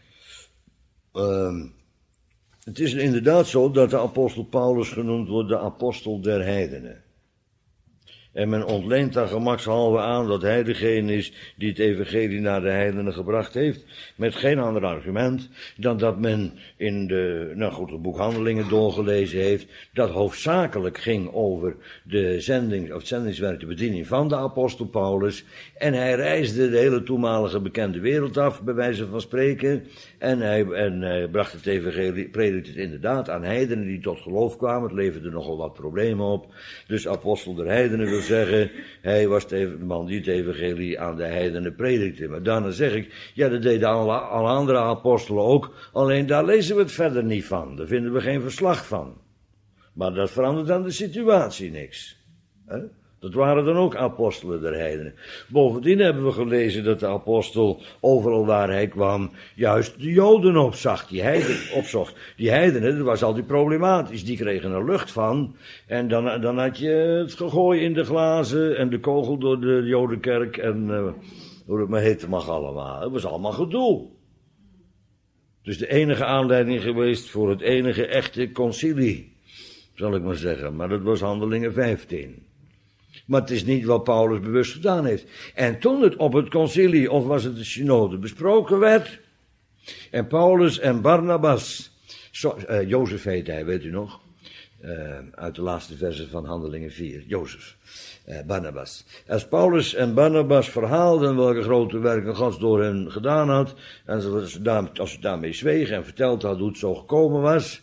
Speaker 1: Het is inderdaad zo dat de apostel Paulus genoemd wordt de apostel der heidenen. En men ontleent daar gemakshalve aan dat hij degene is die het evangelie naar de heidenen gebracht heeft, met geen ander argument dan dat men in het boek Handelingen doorgelezen heeft, dat hoofdzakelijk ging over de zendingswerk, de bediening van de apostel Paulus, en hij reisde de hele toenmalige bekende wereld af, bij wijze van spreken, en hij bracht het evangelie, predikte het inderdaad aan heidenen die tot geloof kwamen. Het leverde nogal wat problemen op, dus apostel der heidenen wil zeggen, hij was de man die het evangelie aan de heidenen predikte. Maar daarna zeg ik, ja, dat deden alle andere apostelen ook, alleen daar lezen we het verder niet van. Daar vinden we geen verslag van. Maar dat verandert aan de situatie niks. Dat waren dan ook apostelen der heidenen. Bovendien hebben we gelezen dat de apostel overal waar hij kwam juist de Joden opzocht. Die heidenen, dat was altijd problematisch. Die kregen er lucht van. En dan had je het gegooi in de glazen en de kogel door de Jodenkerk en hoe het maar heten mag allemaal. Het was allemaal gedoe. Dus de enige aanleiding geweest voor het enige echte concilie, zal ik maar zeggen. Maar dat was Handelingen 15. Maar het is niet wat Paulus bewust gedaan heeft. En toen het op het concilie, of was het de synode, besproken werd, en Paulus en Barnabas, Jozef heette hij, weet u nog, Uit de laatste versen van Handelingen 4, Jozef, Barnabas. Als Paulus en Barnabas verhaalden welke grote werken God door hen gedaan had, en als ze daarmee zwegen en verteld hadden hoe het zo gekomen was,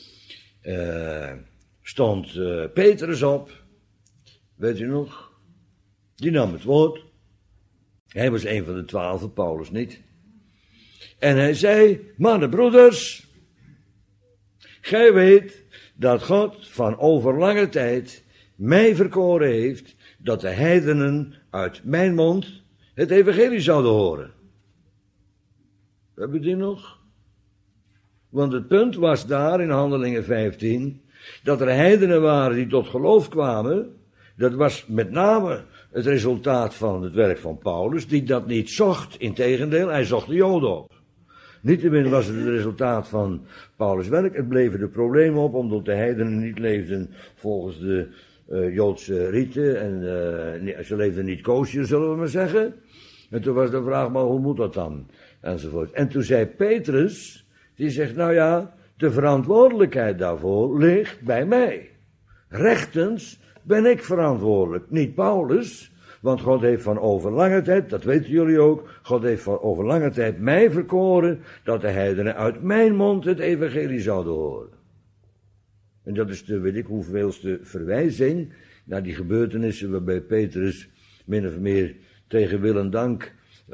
Speaker 1: stond Petrus op, weet u nog? Die nam het woord. Hij was een van de 12, Paulus niet. En hij zei, mannen, broeders, gij weet dat God van over lange tijd mij verkoren heeft, dat de heidenen uit mijn mond het evangelie zouden horen. Hebben we die nog? Want het punt was daar in Handelingen 15, dat er heidenen waren die tot geloof kwamen. Dat was met name het resultaat van het werk van Paulus, die dat niet zocht. Integendeel, hij zocht de Joden op. Niettemin was het resultaat van Paulus' werk. Het bleven de problemen op, omdat de heidenen niet leefden volgens de Joodse riten. En ze leefden niet kosher, zullen we maar zeggen. En toen was de vraag, maar hoe moet dat dan? Enzovoort. En toen zei Petrus, die zegt, nou ja, de verantwoordelijkheid daarvoor ligt bij mij. Rechtens ben ik verantwoordelijk, niet Paulus. Want God heeft van over lange tijd, dat weten jullie ook, God heeft van over lange tijd mij verkoren, dat de heidenen uit mijn mond het evangelie zouden horen. En dat is de, weet ik hoeveelste verwijzing naar die gebeurtenissen waarbij Petrus min of meer tegen wil en dank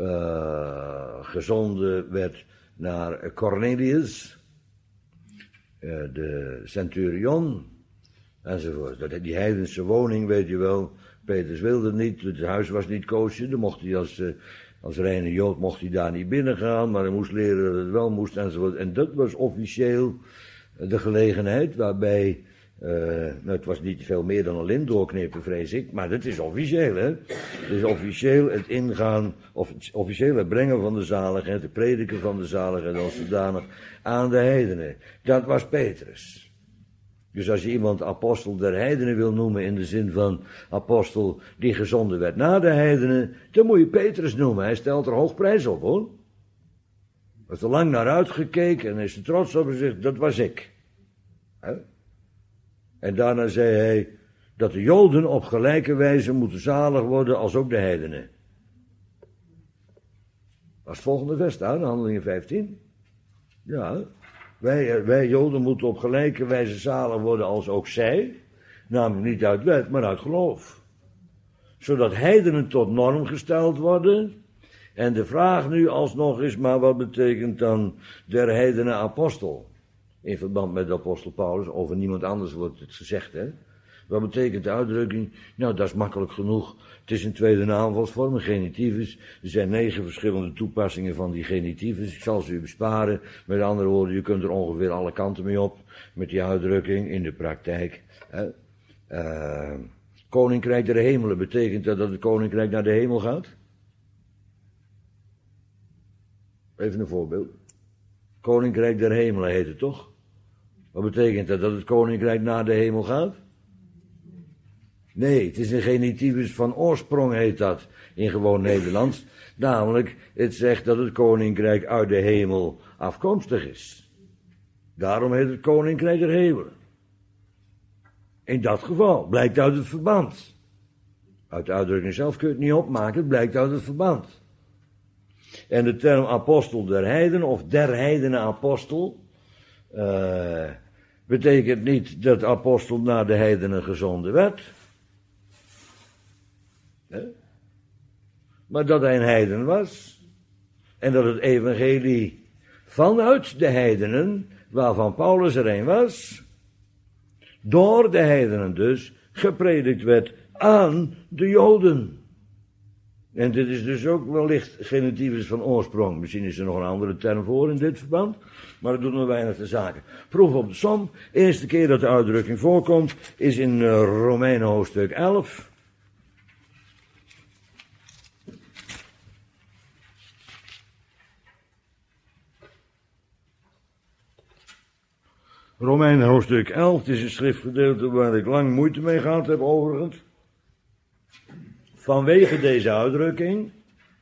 Speaker 1: gezonden werd naar Cornelius, de centurion, enzovoort. Die heidense woning, weet je wel, Petrus wilde het niet, het huis was niet kosher, dan mocht hij als reine Jood mocht hij daar niet binnen gaan, maar hij moest leren dat het wel moest, enzovoort. En dat was officieel de gelegenheid waarbij, het was niet veel meer dan een lint doorknippen, vrees ik, maar dat is officieel, hè. Het is officieel het ingaan, of het officieel het brengen van de zaligheid, het prediken van de zaligheid als zodanig aan de heidenen. Dat was Petrus. Dus als je iemand apostel der heidenen wil noemen in de zin van apostel die gezonden werd na de heidenen, dan moet je Petrus noemen. Hij stelt er hoog prijs op, hoor. Hij heeft er lang naar uitgekeken en is er trots op en zegt, dat was ik. He? En daarna zei hij dat de Joden op gelijke wijze moeten zalig worden als ook de heidenen. Dat is het volgende vers daar, in Handelingen 15. Ja, wij Joden moeten op gelijke wijze zalig worden als ook zij. Namelijk niet uit wet, maar uit geloof. Zodat heidenen tot norm gesteld worden. En de vraag nu alsnog is, maar wat betekent dan der heidenen apostel? In verband met de apostel Paulus, over niemand anders wordt het gezegd, hè. Wat betekent de uitdrukking? Nou, dat is makkelijk genoeg. Het is een tweede naamvalsvorm, een genitivus. Er zijn 9 verschillende toepassingen van die genitivus. Ik zal ze u besparen. Met andere woorden, je kunt er ongeveer alle kanten mee op met die uitdrukking in de praktijk. Koninkrijk der hemelen, betekent dat het koninkrijk naar de hemel gaat? Even een voorbeeld. Koninkrijk der hemelen heet het toch? Wat betekent dat het koninkrijk naar de hemel gaat? Nee, het is een genitivus van oorsprong heet dat in gewoon Nederlands. Namelijk, het zegt dat het koninkrijk uit de hemel afkomstig is. Daarom heet het koninkrijk der hemelen. In dat geval, blijkt uit het verband. Uit de uitdrukking zelf kun je het niet opmaken, het blijkt uit het verband. En de term apostel der heiden, of der heidenen apostel, betekent niet dat de apostel naar de heidenen gezonden werd. Maar dat hij een heiden was. En dat het evangelie vanuit de heidenen, waarvan Paulus er een was, door de heidenen dus, gepredikt werd aan de Joden. En dit is dus ook wellicht genitivus van oorsprong. Misschien is er nog een andere term voor in dit verband, maar dat doet nog weinig de zaken. Proef op de som. Eerste keer dat de uitdrukking voorkomt is in Romeinen hoofdstuk 11. Romeinen hoofdstuk 11, het is een schriftgedeelte waar ik lang moeite mee gehad heb overigens. Vanwege deze uitdrukking,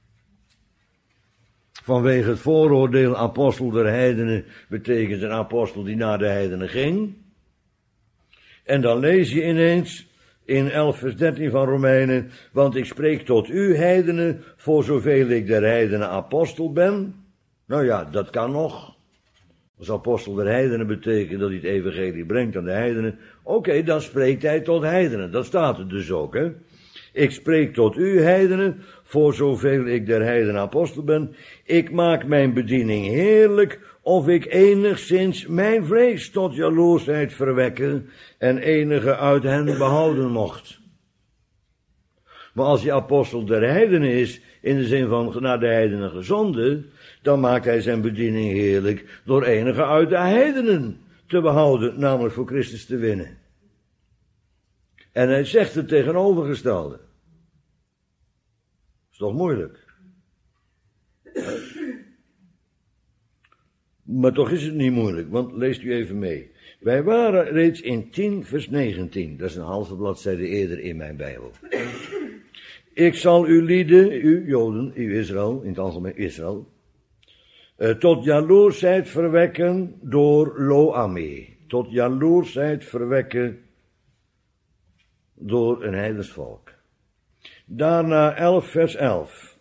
Speaker 1: vanwege het vooroordeel apostel der heidenen, betekent een apostel die naar de heidenen ging. En dan lees je ineens in 11 vers 13 van Romeinen, want ik spreek tot u heidenen, voor zoveel ik der heidenen apostel ben. Nou ja, dat kan nog. Als apostel der heidenen betekent dat hij het evangelie brengt aan de heidenen. Oké, dan spreekt hij tot heidenen. Dat staat er dus ook, hè. Ik spreek tot u heidenen, voor zoveel ik der heidenen apostel ben. Ik maak mijn bediening heerlijk, of ik enigszins mijn vlees tot jaloersheid verwekken en enige uit hen behouden mocht. Maar als hij apostel der heidenen is, in de zin van naar de heidenen gezonden, dan maakt hij zijn bediening heerlijk door enige uit de heidenen te behouden, namelijk voor Christus te winnen. En hij zegt het tegenovergestelde. Is toch moeilijk? Maar toch is het niet moeilijk, want leest u even mee. Wij waren reeds in 10 vers 19, dat is een halve bladzijde eerder in mijn Bijbel. Ik zal u lieden, u Joden, u Israël, in het algemeen Israël, tot jaloersheid verwekken door Lo-Ami. Tot jaloersheid verwekken door een heidens volk. Daarna 11 vers 11.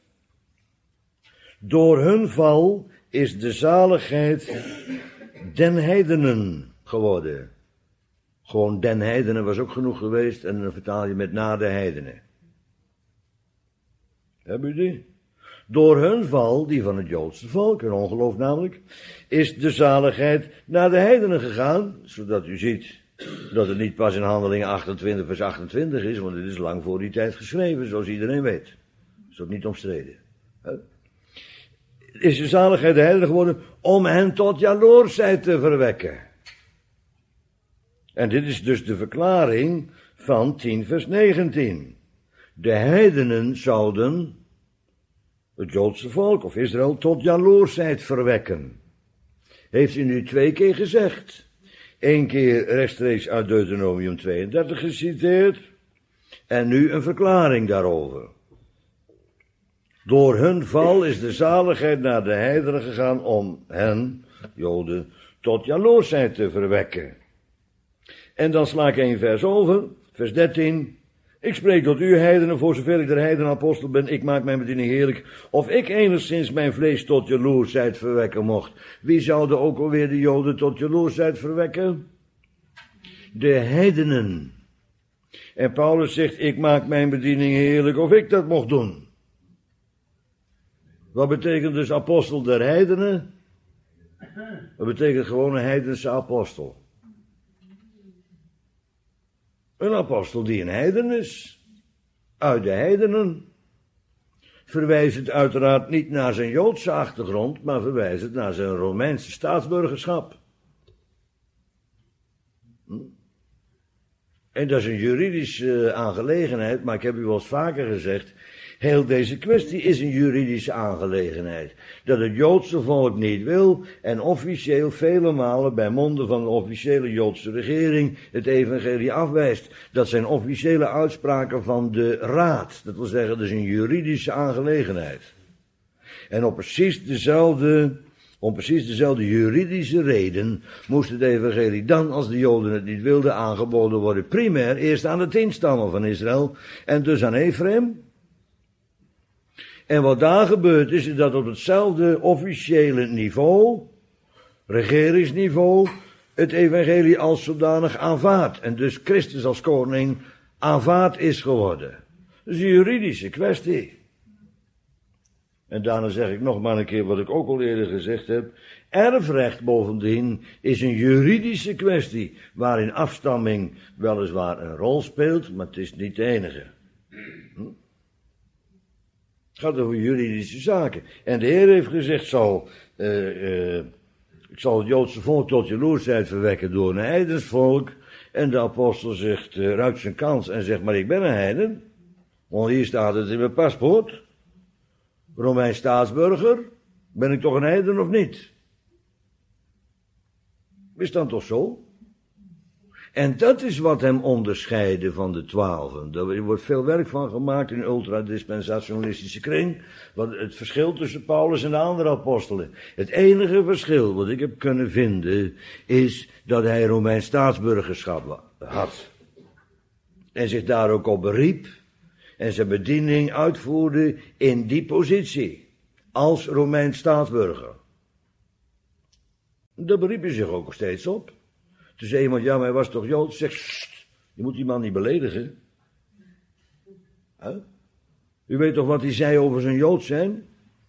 Speaker 1: Door hun val is de zaligheid den heidenen geworden. Gewoon den heidenen was ook genoeg geweest en dan vertaal je met na de heidenen. Hebben u die? Door hun val, die van het Joodse volk, een ongeloof namelijk, is de zaligheid naar de heidenen gegaan, zodat u ziet dat het niet pas in Handelingen 28 vers 28 is, want het is lang voor die tijd geschreven, zoals iedereen weet. Is ook niet omstreden. Is de zaligheid de heidenen geworden om hen tot jaloersheid te verwekken. En dit is dus de verklaring van 10 vers 19. De heidenen zouden het Joodse volk of Israël tot jaloersheid verwekken. Heeft hij nu 2 keer gezegd. 1 keer rechtstreeks uit Deuteronomium 32 geciteerd. En nu een verklaring daarover. Door hun val is de zaligheid naar de heidenen gegaan om hen, Joden, tot jaloersheid te verwekken. En dan sla ik 1 vers over, vers 13. Ik spreek tot u heidenen, voor zover ik der heidenen apostel ben, ik maak mijn bediening heerlijk. Of ik enigszins mijn vlees tot jaloersheid verwekken mocht. Wie zouden ook alweer de Joden tot jaloersheid verwekken? De heidenen. En Paulus zegt, ik maak mijn bediening heerlijk, of ik dat mocht doen. Wat betekent dus apostel der heidenen? Dat betekent gewoon een heidense apostel. Een apostel die een heiden is. Uit de heidenen. Verwijzend uiteraard niet naar zijn Joodse achtergrond, maar verwijzend naar zijn Romeinse staatsburgerschap. En dat is een juridische aangelegenheid, maar ik heb u wel eens vaker gezegd, heel deze kwestie is een juridische aangelegenheid. Dat het Joodse volk niet wil en officieel vele malen bij monden van de officiële Joodse regering het evangelie afwijst. Dat zijn officiële uitspraken van de raad. Dat wil zeggen, dat is een juridische aangelegenheid. En om precies dezelfde juridische reden moest het evangelie dan, als de Joden het niet wilden, aangeboden worden. Primair eerst aan de 10 stammen van Israël en dus aan Ephraim. En wat daar gebeurt is dat op hetzelfde officiële niveau, regeringsniveau, het evangelie als zodanig aanvaard. En dus Christus als koning aanvaard is geworden. Dat is een juridische kwestie. En daarna zeg ik nog maar een keer wat ik ook al eerder gezegd heb. Erfrecht bovendien is een juridische kwestie, waarin afstamming weliswaar een rol speelt, maar het is niet de enige. Het gaat over juridische zaken. En de Heer heeft gezegd, ik zal het Joodse volk tot jaloersheid verwekken door een heidensvolk. En de apostel zegt, ruikt zijn kans en zegt, maar ik ben een heiden. Want hier staat het in mijn paspoort. Romeins staatsburger. Ben ik toch een heiden of niet? Is dan toch zo? En dat is wat hem onderscheidde van de 12. Er wordt veel werk van gemaakt in ultradispensationalistische kring. Het verschil tussen Paulus en de andere apostelen. Het enige verschil wat ik heb kunnen vinden is dat hij Romeins staatsburgerschap had. En zich daar ook op beriep en zijn bediening uitvoerde in die positie, als Romeins staatsburger. Daar beriep hij zich ook steeds op. Toen zei iemand, ja, maar hij was toch Joods? Zeg, sst, je moet die man niet beledigen. Huh? U weet toch wat hij zei over zijn Joods zijn?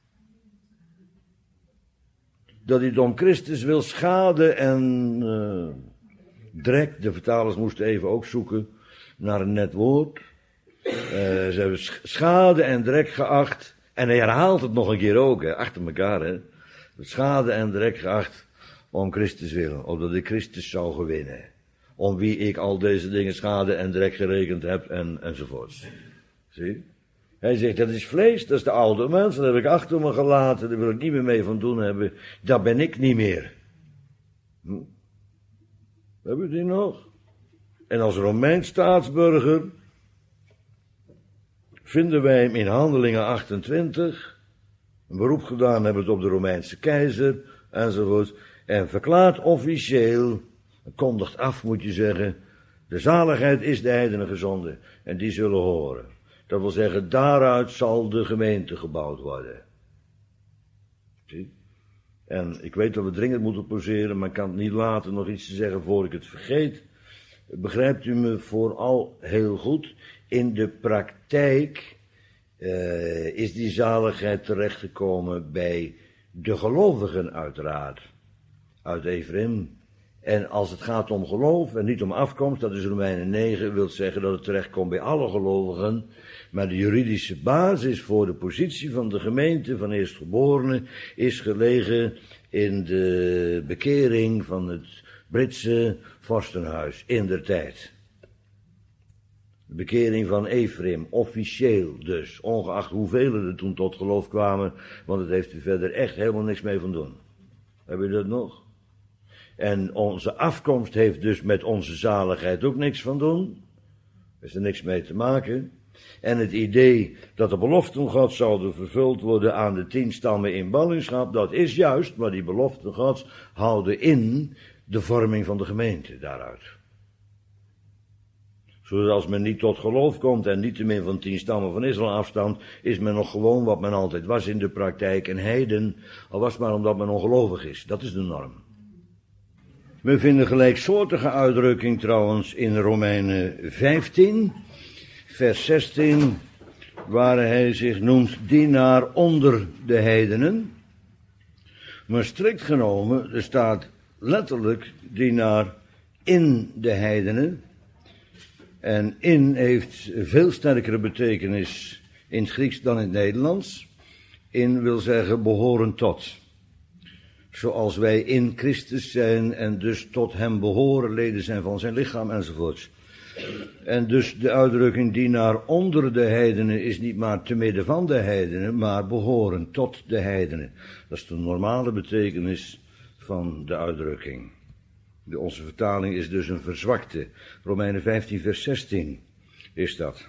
Speaker 1: Dat hij het om Christus wil schaden en drek. De vertalers moesten even ook zoeken naar een net woord. Ze hebben schade en drek geacht. En hij herhaalt het nog een keer ook, hè, achter elkaar. Hè. Schade en drek geacht om Christus willen. Opdat ik Christus zou gewinnen. Om wie ik al deze dingen schade en drek gerekend heb enzovoorts. Zie? Hij zegt, dat is vlees, dat is de oude mens, dat heb ik achter me gelaten, daar wil ik niet meer mee van doen hebben, dat ben ik niet meer. Hebben we die nog? En als Romeins staatsburger vinden wij hem in Handelingen 28, een beroep gedaan hebben het op de Romeinse keizer, enzovoort, en verklaart officieel, kondigt af moet je zeggen, de zaligheid is de heidenen gezonden, en die zullen horen. Dat wil zeggen, daaruit zal de gemeente gebouwd worden. Zie? En ik weet dat we dringend moeten poseren, maar ik kan het niet laten nog iets te zeggen voor ik het vergeet. Begrijpt u me vooral heel goed? In de praktijk is die zaligheid terechtgekomen bij de gelovigen uiteraard. Uit Ephraim. En als het gaat om geloof en niet om afkomst, dat is Romeinen 9, wil zeggen dat het terechtkomt bij alle gelovigen. Maar de juridische basis voor de positie van de gemeente van eerstgeborenen is gelegen in de bekering van het Britse vorstenhuis in der tijd. De bekering van Ephraim, officieel dus, ongeacht hoeveel er toen tot geloof kwamen, want het heeft er verder echt helemaal niks mee van doen. Heb je dat nog? En onze afkomst heeft dus met onze zaligheid ook niks van doen. Er is er niks mee te maken. En het idee dat de beloften Gods zouden vervuld worden aan de 10 stammen in ballingschap, dat is juist, maar die beloften Gods houden in de vorming van de gemeente daaruit. Zodat als men niet tot geloof komt en niettemin van 10 stammen van Israël afstamt, is men nog gewoon wat men altijd was in de praktijk, een heiden, al was het maar omdat men ongelovig is. Dat is de norm. We vinden gelijksoortige uitdrukking trouwens in Romeinen 15, vers 16, waar hij zich noemt dienaar onder de heidenen. Maar strikt genomen, er staat letterlijk dienaar in de heidenen. En in heeft veel sterkere betekenis in het Grieks dan in het Nederlands. In wil zeggen behoren tot. Zoals wij in Christus zijn en dus tot hem behoren, leden zijn van zijn lichaam enzovoorts. En dus de uitdrukking dienaar onder de heidenen is niet maar te midden van de heidenen, maar behoren tot de heidenen. Dat is de normale betekenis van de uitdrukking. Onze vertaling is dus een verzwakte. Romeinen 15 vers 16 is dat.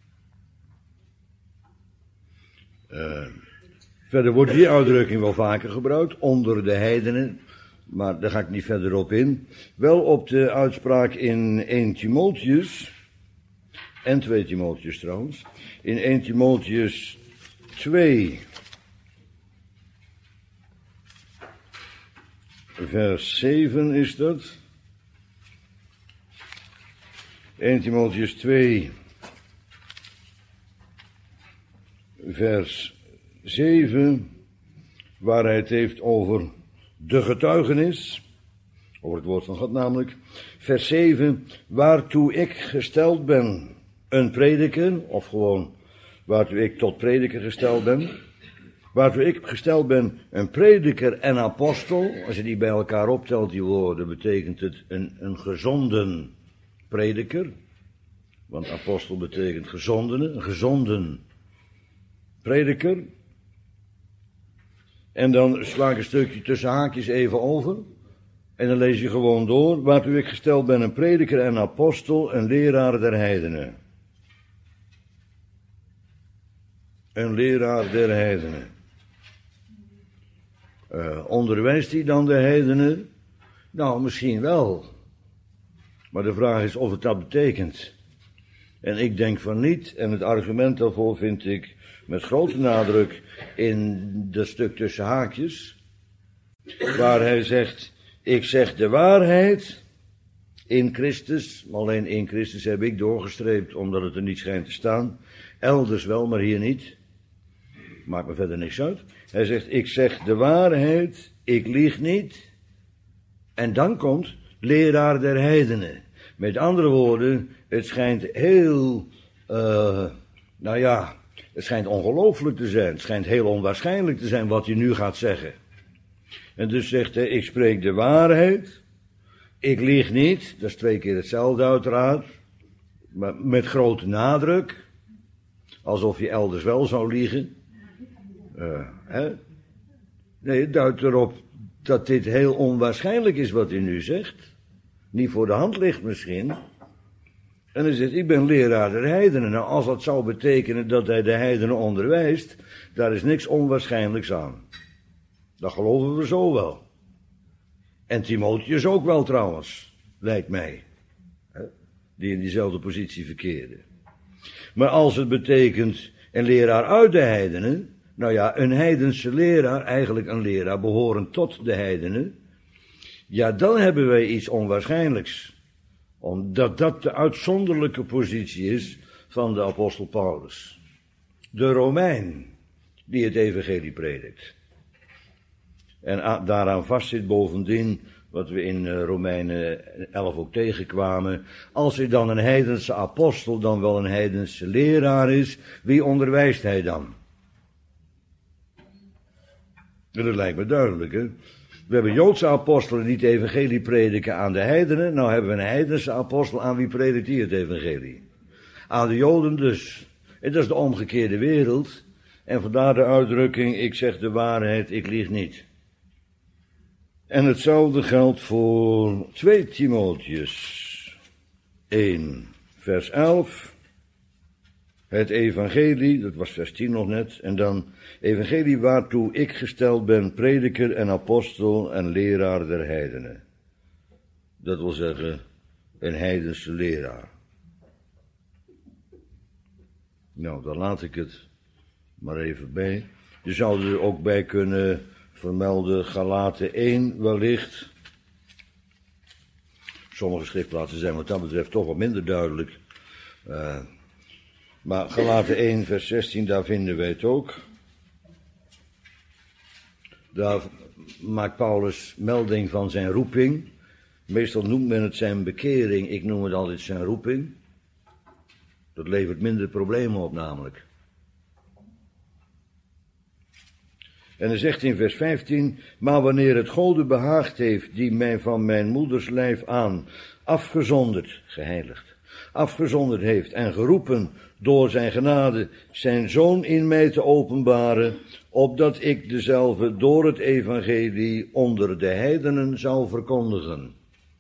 Speaker 1: Verder wordt die uitdrukking wel vaker gebruikt, onder de heidenen, maar daar ga ik niet verder op in. Wel op de uitspraak in 1 Timotheus, en 2 Timotheus trouwens, in 1 Timotheus 2, vers 7 is dat. 1 Timotheus 2, vers 7, waar hij het heeft over de getuigenis, over het woord van God namelijk. Vers 7, waartoe ik gesteld ben, een prediker, of gewoon waartoe ik tot prediker gesteld ben. Waartoe ik gesteld ben, een prediker en apostel. Als je die bij elkaar optelt, die woorden, betekent het een gezonden prediker. Want apostel betekent gezondene, een gezonden prediker. En dan sla ik een stukje tussen haakjes even over. En dan lees je gewoon door. Waartoe ik gesteld ben, een prediker en apostel, een leraar der heidenen. Een leraar der heidenen. Onderwijst hij dan de heidenen? Nou, misschien wel. Maar de vraag is of het dat betekent. En ik denk van niet, en het argument daarvoor vind ik met grote nadruk in dat stuk tussen haakjes, waar hij zegt, ik zeg de waarheid in Christus, alleen in Christus heb ik doorgestreept, omdat het er niet schijnt te staan, elders wel, maar hier niet. Maakt me verder niks uit. Hij zegt, ik zeg de waarheid, ik lieg niet. En dan komt leraar der heidenen. Met andere woorden, het schijnt heel, het schijnt ongelooflijk te zijn. Het schijnt heel onwaarschijnlijk te zijn wat hij nu gaat zeggen. En dus zegt hij, ik spreek de waarheid, ik lieg niet. Dat is 2 keer hetzelfde uiteraard, maar met grote nadruk. Alsof je elders wel zou liegen. Nee, het duidt erop dat dit heel onwaarschijnlijk is wat hij nu zegt. Niet voor de hand ligt misschien. En hij zegt, ik ben leraar der heidenen. Nou, als dat zou betekenen dat hij de heidenen onderwijst, daar is niks onwaarschijnlijks aan. Dat geloven we zo wel. En Timotheus ook wel trouwens, lijkt mij. Die in diezelfde positie verkeerde. Maar als het betekent een leraar uit de heidenen, nou ja, een heidense leraar, eigenlijk een leraar behorend tot de heidenen, ja, dan hebben wij iets onwaarschijnlijks. Omdat dat de uitzonderlijke positie is van de apostel Paulus. De Romein, die het evangelie predikt. En daaraan vastzit bovendien, wat we in Romeinen 11 ook tegenkwamen, als hij dan een heidense apostel, dan wel een heidense leraar is, wie onderwijst hij dan? En dat lijkt me duidelijk, hè. We hebben Joodse apostelen die het evangelie prediken aan de heidenen. Nou hebben we een heidense apostel, aan wie predikt hij het evangelie? Aan de Joden dus. En dat is de omgekeerde wereld. En vandaar de uitdrukking, ik zeg de waarheid, ik lieg niet. En hetzelfde geldt voor 2 Timotheus 1, vers 11. Het evangelie, dat was vers 10 nog net, en dan evangelie waartoe ik gesteld ben, prediker en apostel en leraar der heidenen. Dat wil zeggen, een heidense leraar. Nou, dan laat ik het maar even bij. Je zou er ook bij kunnen vermelden, Galaten 1 wellicht. Sommige schriftplaatsen zijn wat dat betreft toch wat minder duidelijk. Maar Galaten 1 vers 16, daar vinden wij het ook. Daar maakt Paulus melding van zijn roeping. Meestal noemt men het zijn bekering, ik noem het altijd zijn roeping. Dat levert minder problemen op namelijk. En hij zegt in vers 15, maar wanneer het Gode behaagd heeft, die mij van mijn moeders lijf aan afgezonderd, geheiligd, afgezonderd heeft en geroepen door zijn genade zijn Zoon in mij te openbaren, opdat ik dezelfde door het evangelie onder de heidenen zou verkondigen.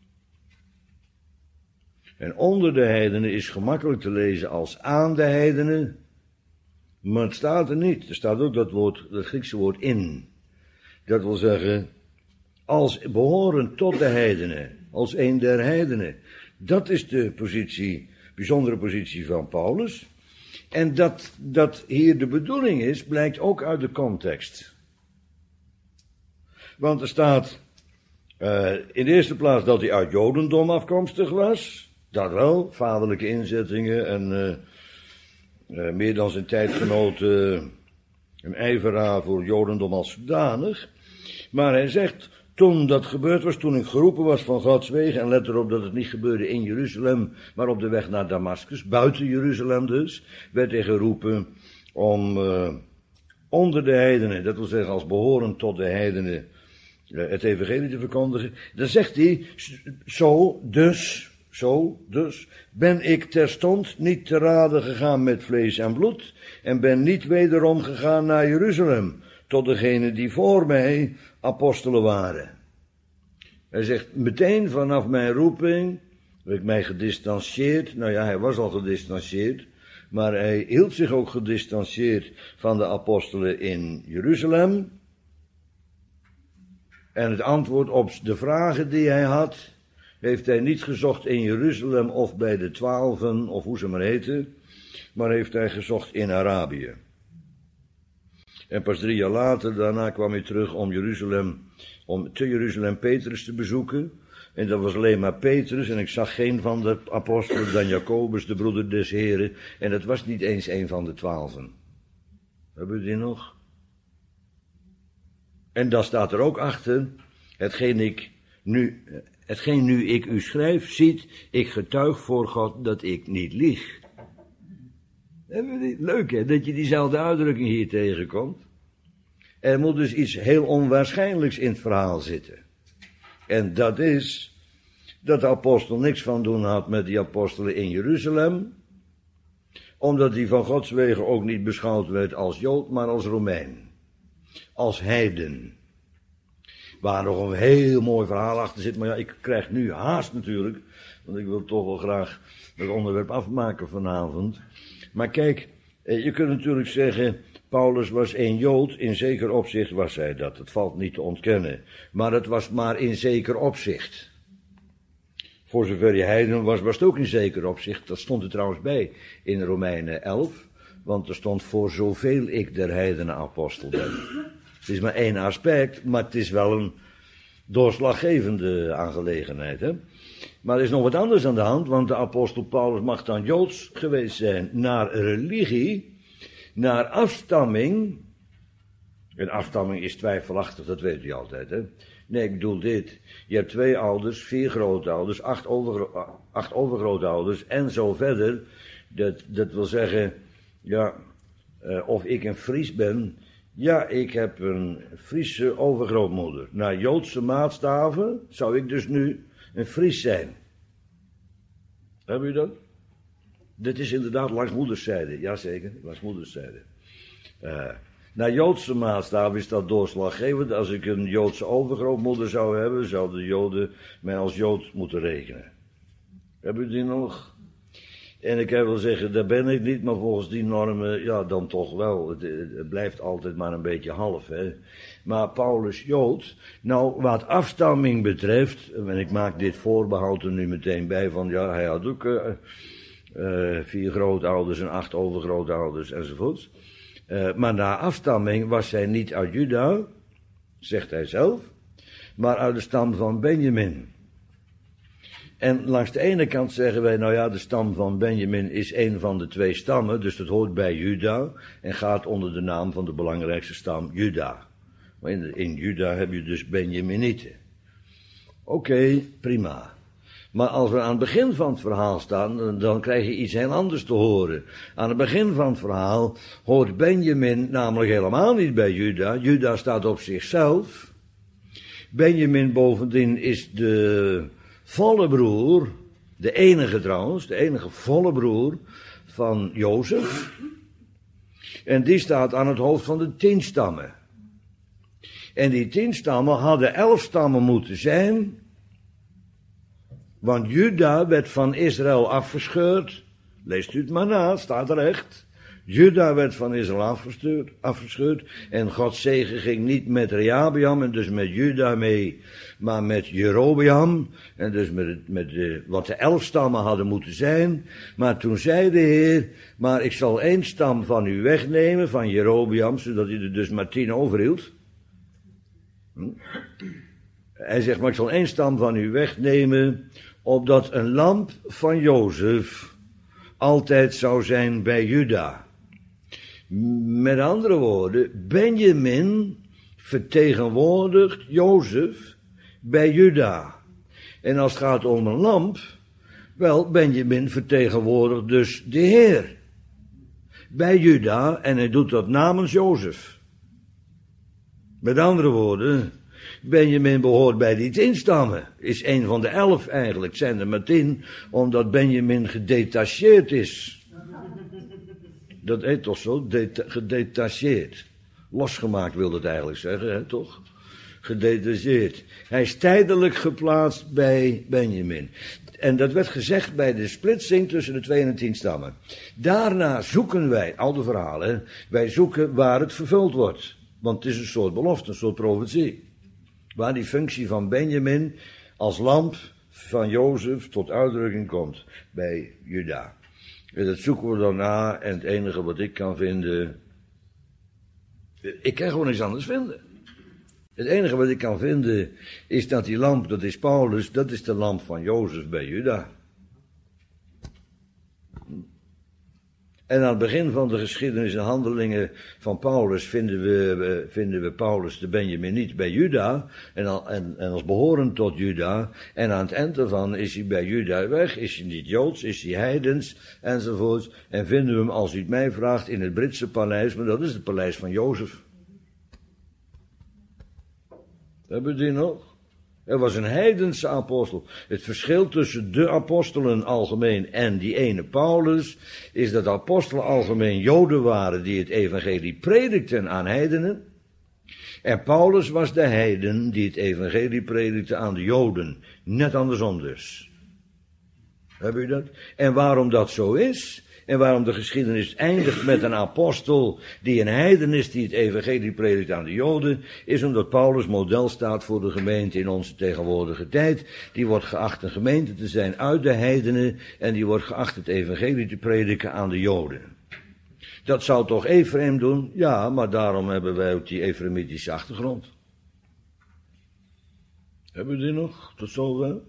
Speaker 1: En onder de heidenen is gemakkelijk te lezen als aan de heidenen, maar het staat er niet. Er staat ook dat Griekse woord in. Dat wil zeggen, als behorend tot de heidenen, als een der heidenen. Dat is de positie, bijzondere positie van Paulus. En dat hier de bedoeling is, blijkt ook uit de context. Want er staat in de eerste plaats dat hij uit Jodendom afkomstig was. Dat wel, vaderlijke inzettingen en meer dan zijn tijdgenoten een ijveraar voor Jodendom als zodanig. Maar hij zegt, toen dat gebeurd was, toen ik geroepen was van Gods wegen, en let erop dat het niet gebeurde in Jeruzalem, maar op de weg naar Damascus, buiten Jeruzalem dus, werd hij geroepen om onder de heidenen, dat wil zeggen als behorend tot de heidenen, het evangelie te verkondigen. Dan zegt hij, zo dus ben ik terstond niet te rade gegaan met vlees en bloed, en ben niet wederom gegaan naar Jeruzalem, tot degenen die voor mij apostelen waren. Hij zegt, meteen vanaf mijn roeping, heb ik mij gedistanceerd. Nou ja, hij was al gedistanceerd, maar hij hield zich ook gedistanceerd van de apostelen in Jeruzalem. En het antwoord op de vragen die hij had, heeft hij niet gezocht in Jeruzalem of bij de 12, of hoe ze maar heten, maar heeft hij gezocht in Arabië. En pas 3 jaar later, daarna kwam hij terug om te Jeruzalem Petrus te bezoeken. En dat was alleen maar Petrus, en ik zag geen van de apostelen dan Jacobus, de broeder des Heren. En dat was niet eens een van de 12. Hebben we die nog? En dan staat er ook achter, hetgeen nu ik u schrijf, ziet, ik getuig voor God dat ik niet lieg. Hebben we die? Leuk hè, dat je diezelfde uitdrukking hier tegenkomt. Er moet dus iets heel onwaarschijnlijks in het verhaal zitten. En dat is dat de apostel niks van doen had met die apostelen in Jeruzalem, omdat hij van Gods wegen ook niet beschouwd werd als Jood, maar als Romein. Als heiden. Waar nog een heel mooi verhaal achter zit, maar ja, ik krijg nu haast natuurlijk, want ik wil toch wel graag het onderwerp afmaken vanavond. Maar kijk, je kunt natuurlijk zeggen, Paulus was een Jood, in zeker opzicht was hij dat, het valt niet te ontkennen. Maar het was maar in zeker opzicht. Voor zover je heiden was, was het ook in zeker opzicht, dat stond er trouwens bij in Romeinen 11, want er stond voor zoveel ik der heidenen apostel ben. Het is maar één aspect, maar het is wel een doorslaggevende aangelegenheid. Hè? Maar er is nog wat anders aan de hand, want de apostel Paulus mag dan Joods geweest zijn naar religie, naar afstamming. En afstamming is twijfelachtig, dat weet u altijd. Hè? Nee, ik bedoel dit. Je hebt 2 ouders, 4 grootouders, 8 overgrootouders en zo verder. Dat wil zeggen, ja, of ik een Fries ben. Ja, ik heb een Friese overgrootmoeder. Naar Joodse maatstaven zou ik dus nu een Fries zijn. Hebben u dat? Dit is inderdaad langs moederszijde. Jazeker, langs moederszijde. Naar Joodse maatstaven is dat doorslaggevend. Als ik een Joodse overgrootmoeder zou hebben, zouden de Joden mij als Jood moeten rekenen. Hebben u die nog? En ik wil zeggen, daar ben ik niet, maar volgens die normen, ja, dan toch wel. Het blijft altijd maar een beetje half, hè. Maar Paulus Jood, nou, wat afstamming betreft, en ik maak dit voorbehoud er nu meteen bij van, ja, hij had ook 4 grootouders en 8 overgrootouders enzovoorts. Maar na afstamming was hij niet uit Juda, zegt hij zelf, maar uit de stam van Benjamin. En langs de ene kant zeggen wij, nou ja, de stam van Benjamin is een van de 2 stammen, dus dat hoort bij Juda en gaat onder de naam van de belangrijkste stam Juda. Maar in Juda heb je dus Benjaminieten. Oké, prima. Maar als we aan het begin van het verhaal staan, dan krijg je iets heel anders te horen. Aan het begin van het verhaal hoort Benjamin namelijk helemaal niet bij Juda. Juda staat op zichzelf. Benjamin bovendien is de volle broer, de enige trouwens, de enige volle broer van Jozef. En die staat aan het hoofd van de 10 stammen. En die 10 stammen hadden 11 stammen moeten zijn, want Juda werd van Israël afgescheurd. Leest u het maar na, staat er echt. Juda werd van Israël afgescheurd. En Gods zegen ging niet met Rehabeam en dus met Juda mee, maar met Jerobeam. En dus met wat de 11 stammen hadden moeten zijn. Maar toen zei de Heer, maar ik zal 1 stam van u wegnemen, van Jerobeam, zodat hij er dus maar 10 overhield. Hij zegt, maar ik zal 1 stam van u wegnemen, opdat een lamp van Jozef altijd zou zijn bij Juda. Met andere woorden, Benjamin vertegenwoordigt Jozef bij Juda. En als het gaat om een lamp, wel, Benjamin vertegenwoordigt dus de Heer bij Juda en hij doet dat namens Jozef. Met andere woorden, Benjamin behoort bij die 10 stammen. Is een van de 11 eigenlijk. Het zijn er maar 10, omdat Benjamin gedetacheerd is. Dat heet toch zo? Gedetacheerd. Losgemaakt wil het eigenlijk zeggen, hè, toch? Gedetacheerd. Hij is tijdelijk geplaatst bij Benjamin. En dat werd gezegd bij de splitsing tussen de 2 en de 10 stammen. Daarna zoeken wij, oude verhalen, wij zoeken waar het vervuld wordt. Want het is een soort belofte, een soort profetie. Waar die functie van Benjamin als lamp van Jozef tot uitdrukking komt bij Juda. En dat zoeken we dan na en het enige wat ik kan vinden, ik kan gewoon niks anders vinden. Het enige wat ik kan vinden is dat die lamp, dat is Paulus, dat is de lamp van Jozef bij Juda. En aan het begin van de geschiedenis en handelingen van Paulus vinden we Paulus de Benjaminiet bij Juda en als behorend tot Juda. En aan het eind ervan is hij bij Juda weg, is hij niet Joods, is hij heidens enzovoort. En vinden we hem, als u het mij vraagt, in het Britse paleis, maar dat is het paleis van Jozef. Hebben we die nog? Er was een heidense apostel. Het verschil tussen de apostelen algemeen en die ene Paulus is dat de apostelen algemeen Joden waren die het evangelie predikten aan heidenen. En Paulus was de heiden die het evangelie predikte aan de Joden. Net andersom dus. Hebben u dat? En waarom dat zo is, en waarom de geschiedenis eindigt met een apostel die een heiden is die het evangelie predikt aan de Joden, is omdat Paulus model staat voor de gemeente in onze tegenwoordige tijd. Die wordt geacht een gemeente te zijn uit de heidenen en die wordt geacht het evangelie te prediken aan de Joden. Dat zou toch Efraïm doen? Ja, maar daarom hebben wij ook die Efraïmitische achtergrond. Hebben we die nog? Tot zover?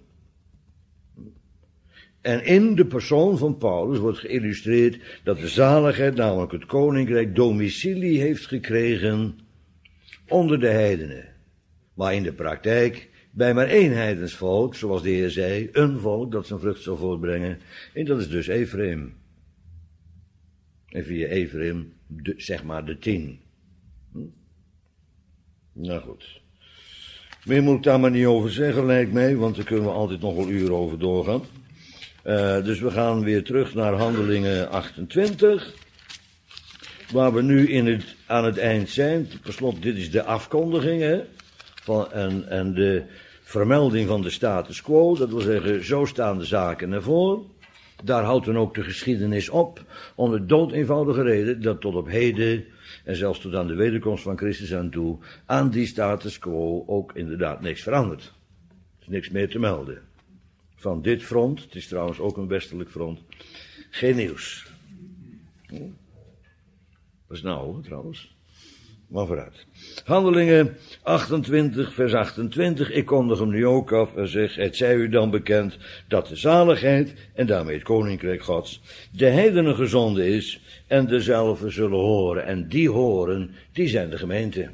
Speaker 1: En in de persoon van Paulus wordt geïllustreerd dat de zaligheid, namelijk het koninkrijk, domicilie heeft gekregen onder de heidenen. Maar in de praktijk bij maar één heidensvolk, zoals de Heer zei, een volk dat zijn vrucht zal voortbrengen. En dat is dus Efraïm. En via Efraïm, zeg maar de 10. Nou goed. Meer moet ik daar maar niet over zeggen, lijkt mij, want daar kunnen we altijd nog wel uren over doorgaan. Dus we gaan weer terug naar Handelingen 28, waar we nu aan het eind zijn. Per slot, dit is de afkondiging, hè, en de vermelding van de status quo. Dat wil zeggen, zo staan de zaken ervoor. Daar houdt dan ook de geschiedenis op, om de doodeenvoudige reden dat tot op heden, en zelfs tot aan de wederkomst van Christus aan toe, aan die status quo ook inderdaad niks verandert. Er is niks meer te melden. Van dit front, het is trouwens ook een westelijk front, geen nieuws. Dat is nou trouwens, maar vooruit. Handelingen 28, vers 28, ik kondig hem nu ook af en zeg, het zij u dan bekend dat de zaligheid, en daarmee het koninkrijk Gods, de heidenen gezonden is en dezelfde zullen horen. En die horen, die zijn de gemeente.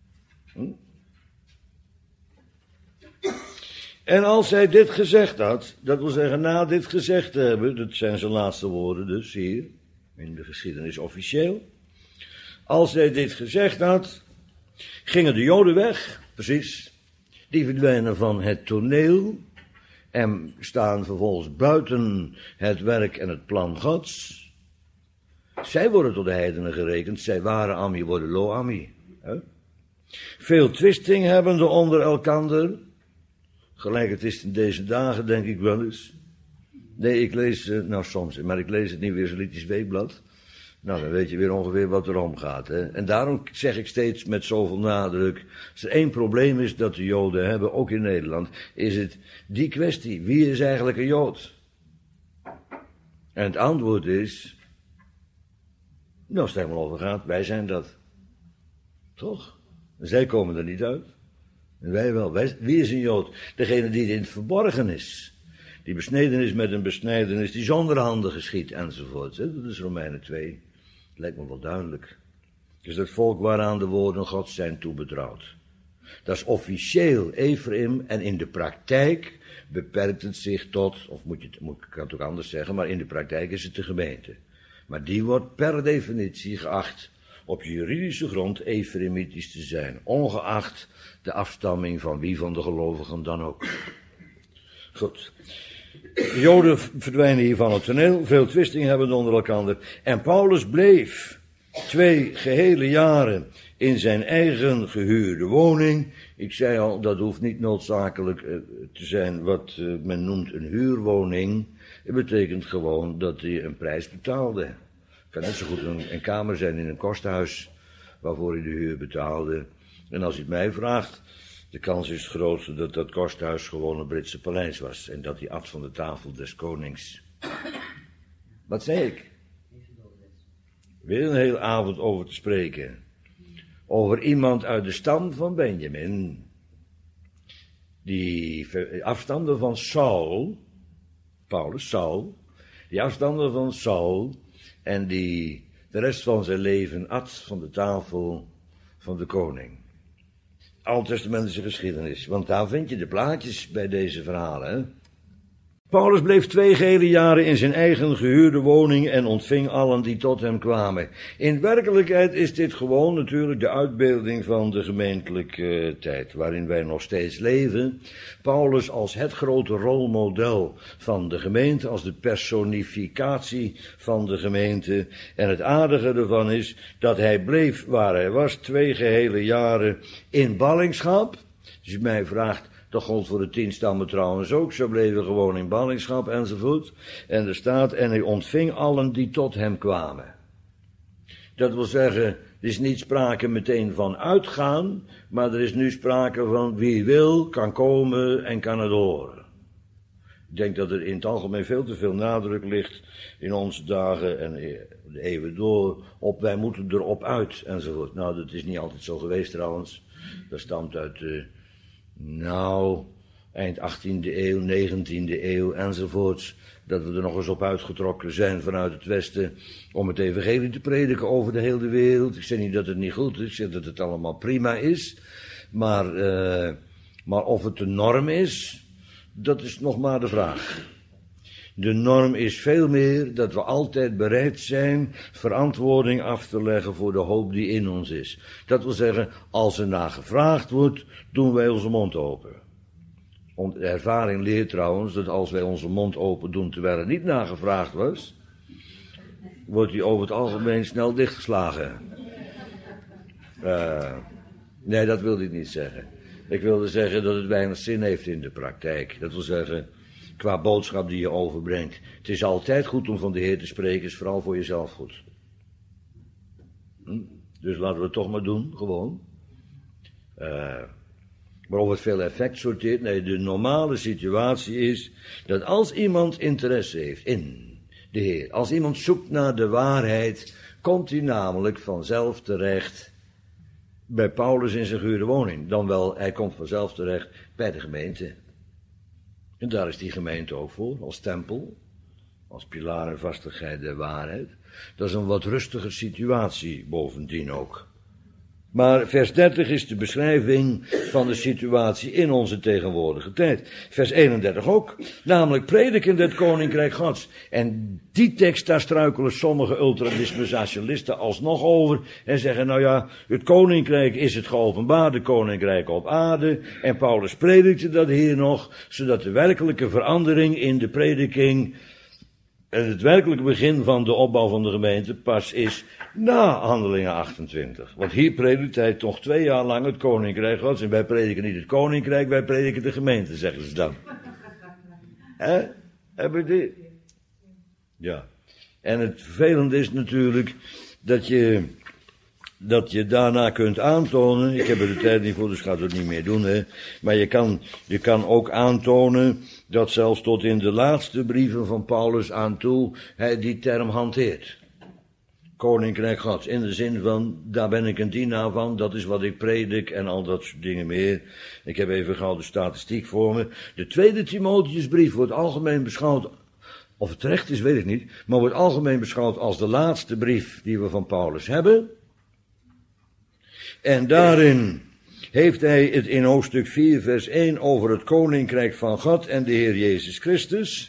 Speaker 1: En als hij dit gezegd had, dat wil zeggen na dit gezegd te hebben, dat zijn zijn laatste woorden dus hier, in de geschiedenis officieel. Als hij dit gezegd had, gingen de Joden weg, precies, die verdwijnen van het toneel en staan vervolgens buiten het werk en het plan Gods. Zij worden tot de heidenen gerekend, zij waren Ami, worden lo Ami. Veel twisting hebbende onder elkander. Gelijk het is in deze dagen, denk ik wel eens. Nee, ik lees, soms, maar ik lees het Nieuw Israëlitisch Weekblad. Nou, dan weet je weer ongeveer wat er omgaat. Hè? En daarom zeg ik steeds met zoveel nadruk, als er één probleem is dat de Joden hebben, ook in Nederland, is het die kwestie, wie is eigenlijk een Jood? En het antwoord is, als het helemaal over gaat, wij zijn dat. Toch? En zij komen er niet uit. En wij wel. Wie is een Jood? Degene die in het verborgen is. Die besneden is met een besnijdenis die zonder handen geschiet enzovoort. Dat is Romeinen 2. Lijkt me wel duidelijk. Dus dat volk waaraan de woorden Gods zijn toebetrouwd. Dat is officieel Efraïm en in de praktijk beperkt het zich tot, of ik kan het ook anders zeggen, maar in de praktijk is het de gemeente. Maar die wordt per definitie geacht op juridische grond Efraïmitisch te zijn, ongeacht de afstamming van wie van de gelovigen dan ook. Goed. De Joden verdwijnen hier van het toneel, veel twisting hebben onder elkaar. En Paulus bleef 2 gehele jaren in zijn eigen gehuurde woning. Ik zei al, dat hoeft niet noodzakelijk te zijn wat men noemt een huurwoning. Het betekent gewoon dat hij een prijs betaalde. Het kan net zo goed een kamer zijn in een kosthuis waarvoor hij de huur betaalde. En als u het mij vraagt, De kans is het grootste dat dat kosthuis gewoon een Britse paleis was. En dat hij at van de tafel des konings. Wat zei ik? Weer een hele avond over te spreken. Over iemand uit de stam van Benjamin. Die afstamde van Saul. Paulus, Saul. Die afstamde van Saul. En die de rest van zijn leven at van de tafel van de koning. Oud-testamentische geschiedenis. Want daar vind je de plaatjes bij deze verhalen. Hè? Paulus bleef 2 gehele jaren in zijn eigen gehuurde woning en ontving allen die tot hem kwamen. In werkelijkheid is dit gewoon natuurlijk de uitbeelding van de gemeentelijke tijd, waarin wij nog steeds leven. Paulus als het grote rolmodel van de gemeente, als de personificatie van de gemeente. En het aardige ervan is dat hij bleef waar hij was, 2 gehele jaren in ballingschap. Als je mij vraagt, dat gold voor de 10 stammen trouwens ook. Ze bleven gewoon in ballingschap enzovoort. En er staat, en hij ontving allen die tot hem kwamen. Dat wil zeggen, er is niet sprake meteen van uitgaan, maar er is nu sprake van wie wil, kan komen en kan het horen. Ik denk dat er in het algemeen veel te veel nadruk ligt in onze dagen en de eeuwen door op wij moeten erop uit enzovoort. Nou, dat is niet altijd zo geweest trouwens. Dat stamt uit eind 18e eeuw, 19e eeuw enzovoorts, dat we er nog eens op uitgetrokken zijn vanuit het Westen om het evangelie te prediken over de hele wereld. Ik zeg niet dat het niet goed is, ik zeg dat het allemaal prima is, maar of het de norm is, dat is nog maar de vraag. De norm is veel meer dat we altijd bereid zijn verantwoording af te leggen voor de hoop die in ons is. Dat wil zeggen, als er naar gevraagd wordt, doen wij onze mond open. De ervaring leert trouwens dat als wij onze mond open doen terwijl er niet naar gevraagd was, wordt die over het algemeen snel dichtgeslagen. Nee, dat wilde ik niet zeggen. Ik wilde zeggen dat het weinig zin heeft in de praktijk. Dat wil zeggen, qua boodschap die je overbrengt. Het is altijd goed om van de Heer te spreken, is vooral voor jezelf goed. Dus laten we het toch maar doen, gewoon. Maar of het veel effect sorteert, nee, de normale situatie is dat als iemand interesse heeft in de Heer, als iemand zoekt naar de waarheid, komt hij namelijk vanzelf terecht bij Paulus in zijn gehuurde woning. Dan wel, hij komt vanzelf terecht bij de gemeente. En daar is die gemeente ook voor, als tempel, als pilaar en vastigheid der waarheid. Dat is een wat rustiger situatie bovendien ook. Maar vers 30 is de beschrijving van de situatie in onze tegenwoordige tijd. Vers 31 ook, namelijk prediken het koninkrijk Gods. En die tekst, daar struikelen sommige ultradispensationalisten alsnog over en zeggen, nou ja, het koninkrijk is het geopenbaarde koninkrijk op aarde. En Paulus predikte dat hier nog, zodat de werkelijke verandering in de prediking en het werkelijke begin van de opbouw van de gemeente pas is na Handelingen 28. Want hier predikt hij toch 2 jaar lang het koninkrijk Gods. En wij prediken niet het koninkrijk, wij prediken de gemeente, zeggen ze dan. Hebben die? Ja. En het vervelende is natuurlijk dat je daarna kunt aantonen, ik heb er de tijd niet voor, dus ik ga het niet meer doen, hè. Maar je kan ook aantonen dat zelfs tot in de laatste brieven van Paulus aan toe hij die term hanteert. Koninkrijk Gods, in de zin van, daar ben ik een dienaar van, dat is wat ik predik en al dat soort dingen meer. Ik heb even gauw de statistiek voor me. De 2e Timotheusbrief wordt algemeen beschouwd, of het terecht is, weet ik niet, maar wordt algemeen beschouwd als de laatste brief die we van Paulus hebben. En daarin heeft hij het in hoofdstuk 4 vers 1 over het koninkrijk van God en de Heer Jezus Christus.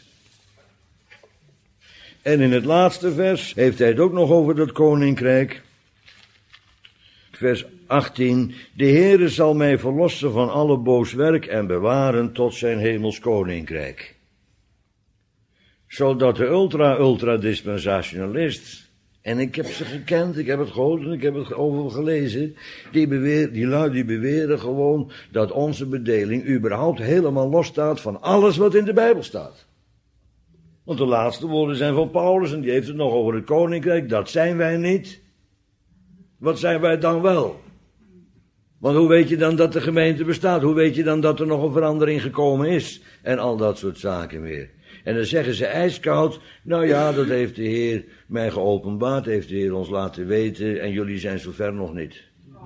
Speaker 1: En in het laatste vers heeft hij het ook nog over dat koninkrijk. Vers 18. De Heere zal mij verlossen van alle boos werk en bewaren tot zijn hemels koninkrijk. Zodat de ultra-dispensationalist, en ik heb ze gekend, ik heb het gehoord en ik heb het over gelezen, die beweren gewoon dat onze bedeling überhaupt helemaal losstaat van alles wat in de Bijbel staat. Want de laatste woorden zijn van Paulus en die heeft het nog over het koninkrijk, dat zijn wij niet. Wat zijn wij dan wel? Want hoe weet je dan dat de gemeente bestaat? Hoe weet je dan dat er nog een verandering gekomen is? En al dat soort zaken meer. En dan zeggen ze ijskoud, nou ja, dat heeft de Heer mij geopenbaard, heeft de Heer ons laten weten en jullie zijn zover nog niet.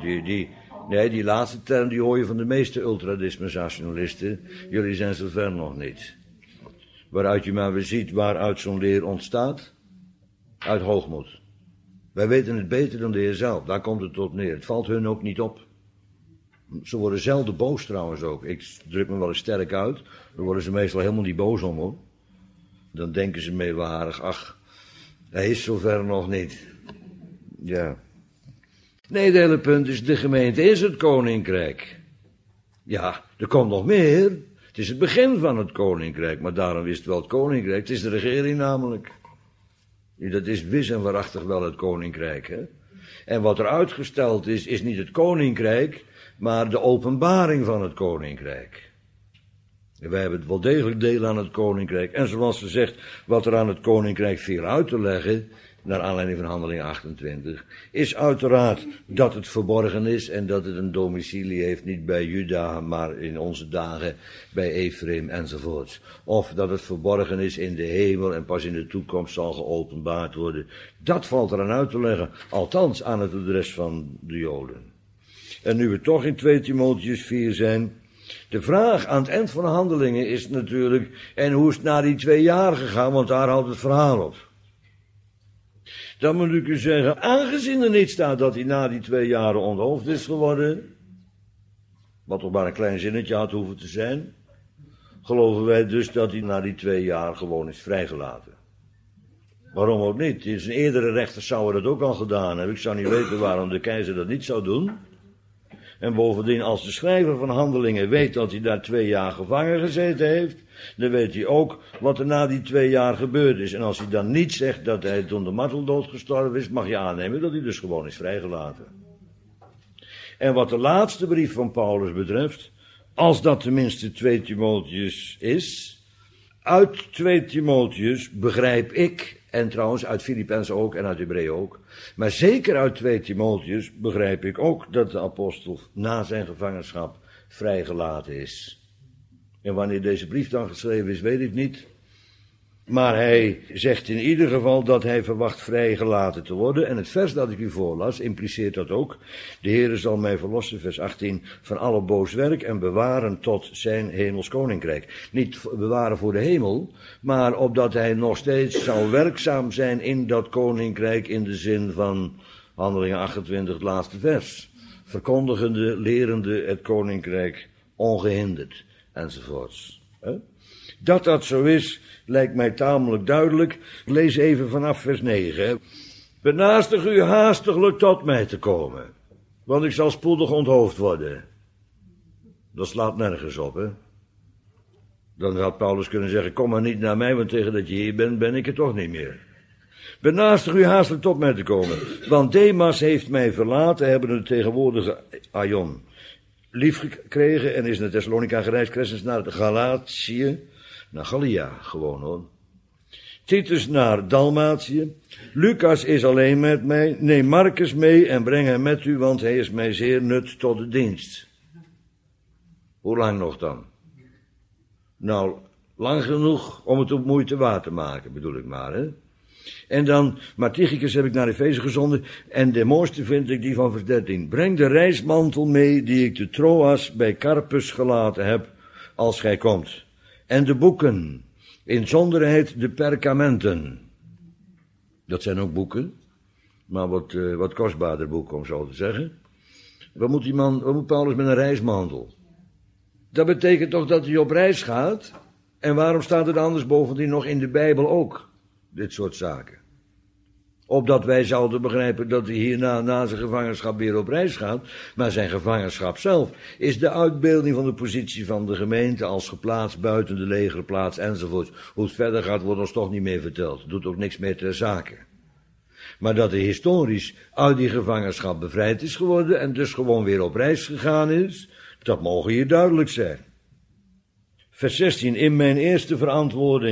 Speaker 1: Die laatste term die hoor je van de meeste ultradispensationalisten, jullie zijn zover nog niet. Waaruit je maar weer ziet waaruit zo'n leer ontstaat, uit hoogmoed. Wij weten het beter dan de Heer zelf, daar komt het op neer. Het valt hun ook niet op. Ze worden zelden boos trouwens ook. Ik druk me wel eens sterk uit. Dan worden ze meestal helemaal niet boos om hoor. Dan denken ze meewarig, ach, hij is zover nog niet. Ja. Nee, het hele punt is, de gemeente is het koninkrijk. Ja, er komt nog meer. Het is het begin van het koninkrijk, maar daarom is het wel het koninkrijk. Het is de regering namelijk. Dat is wis en waarachtig wel het koninkrijk, hè. En wat er uitgesteld is, is niet het koninkrijk, maar de openbaring van het koninkrijk. Wij hebben het wel degelijk deel aan het koninkrijk. En zoals ze zegt, wat er aan het koninkrijk viel uit te leggen, naar aanleiding van Handelingen 28, is uiteraard dat het verborgen is en dat het een domicilie heeft, niet bij Juda, maar in onze dagen bij Ephraim enzovoort. Of dat het verborgen is in de hemel en pas in de toekomst zal geopenbaard worden. Dat valt eraan uit te leggen, althans aan het adres van de Joden. En nu we toch in 2 Timotheüs 4 zijn, de vraag aan het eind van de Handelingen is natuurlijk, en hoe is het na die 2 jaar gegaan, want daar houdt het verhaal op. Dan moet ik u zeggen, aangezien er niet staat dat hij na die 2 jaren onthoofd is geworden, wat toch maar een klein zinnetje had hoeven te zijn, geloven wij dus dat hij na die 2 jaar gewoon is vrijgelaten. Waarom ook niet? Een eerdere rechter zou dat ook al gedaan hebben. Ik zou niet weten waarom de keizer dat niet zou doen. En bovendien, als de schrijver van Handelingen weet dat hij daar 2 jaar gevangen gezeten heeft, dan weet hij ook wat er na die 2 jaar gebeurd is. En als hij dan niet zegt dat hij toen de marteldood gestorven is, mag je aannemen dat hij dus gewoon is vrijgelaten. En wat de laatste brief van Paulus betreft, als dat tenminste 2 Timotheüs is, uit 2 Timotheüs begrijp ik, en trouwens uit Filippenzen ook en uit Hebreeën ook, maar zeker uit 2 Timotheüs begrijp ik ook dat de apostel na zijn gevangenschap vrijgelaten is. En wanneer deze brief dan geschreven is, weet ik niet. Maar hij zegt in ieder geval dat hij verwacht vrijgelaten te worden. En het vers dat ik u voorlas impliceert dat ook. De Heere zal mij verlossen, vers 18, van alle boos werk en bewaren tot zijn hemels koninkrijk. Niet bewaren voor de hemel, maar opdat hij nog steeds zal werkzaam zijn in dat koninkrijk in de zin van Handelingen 28, het laatste vers. Verkondigende, lerende het koninkrijk ongehinderd, enzovoorts. Dat dat zo is, lijkt mij tamelijk duidelijk. Ik lees even vanaf vers 9. Benaastig u haastiglijk tot mij te komen, want ik zal spoedig onthoofd worden. Dat slaat nergens op, hè. Dan had Paulus kunnen zeggen, kom maar niet naar mij, want tegen dat je hier bent, ben ik er toch niet meer. Benaastig u haastelijk tot mij te komen, want Demas heeft mij verlaten, hebben de tegenwoordige Aion lief gekregen en is naar Thessalonica gereisd, Crescens naar Galatië, naar Gallia gewoon hoor. Titus naar Dalmatië. Lucas is alleen met mij. Neem Marcus mee en breng hem met u, want hij is mij zeer nut tot de dienst. Hoe lang nog dan? Nou, lang genoeg om het op moeite waard te maken, bedoel ik maar, hè. En dan, Tychicus heb ik naar Efeze gezonden, en de mooiste vind ik die van vers 13. Breng de reismantel mee, die ik te Troas bij Carpus gelaten heb, als gij komt. En de boeken, inzonderheid de perkamenten. Dat zijn ook boeken, maar wat kostbaarder boeken, om zo te zeggen. Wat moet Paulus met een reismantel? Dat betekent toch dat hij op reis gaat? En waarom staat het anders bovendien nog in de Bijbel ook? Dit soort zaken. Opdat wij zouden begrijpen dat hij hierna na zijn gevangenschap weer op reis gaat. Maar zijn gevangenschap zelf is de uitbeelding van de positie van de gemeente als geplaatst buiten de legerplaats enzovoort. Hoe het verder gaat wordt ons toch niet meer verteld. Doet ook niks meer ter zake. Maar dat hij historisch uit die gevangenschap bevrijd is geworden en dus gewoon weer op reis gegaan is, dat mogen hier duidelijk zijn. Vers 16. In mijn eerste verantwoording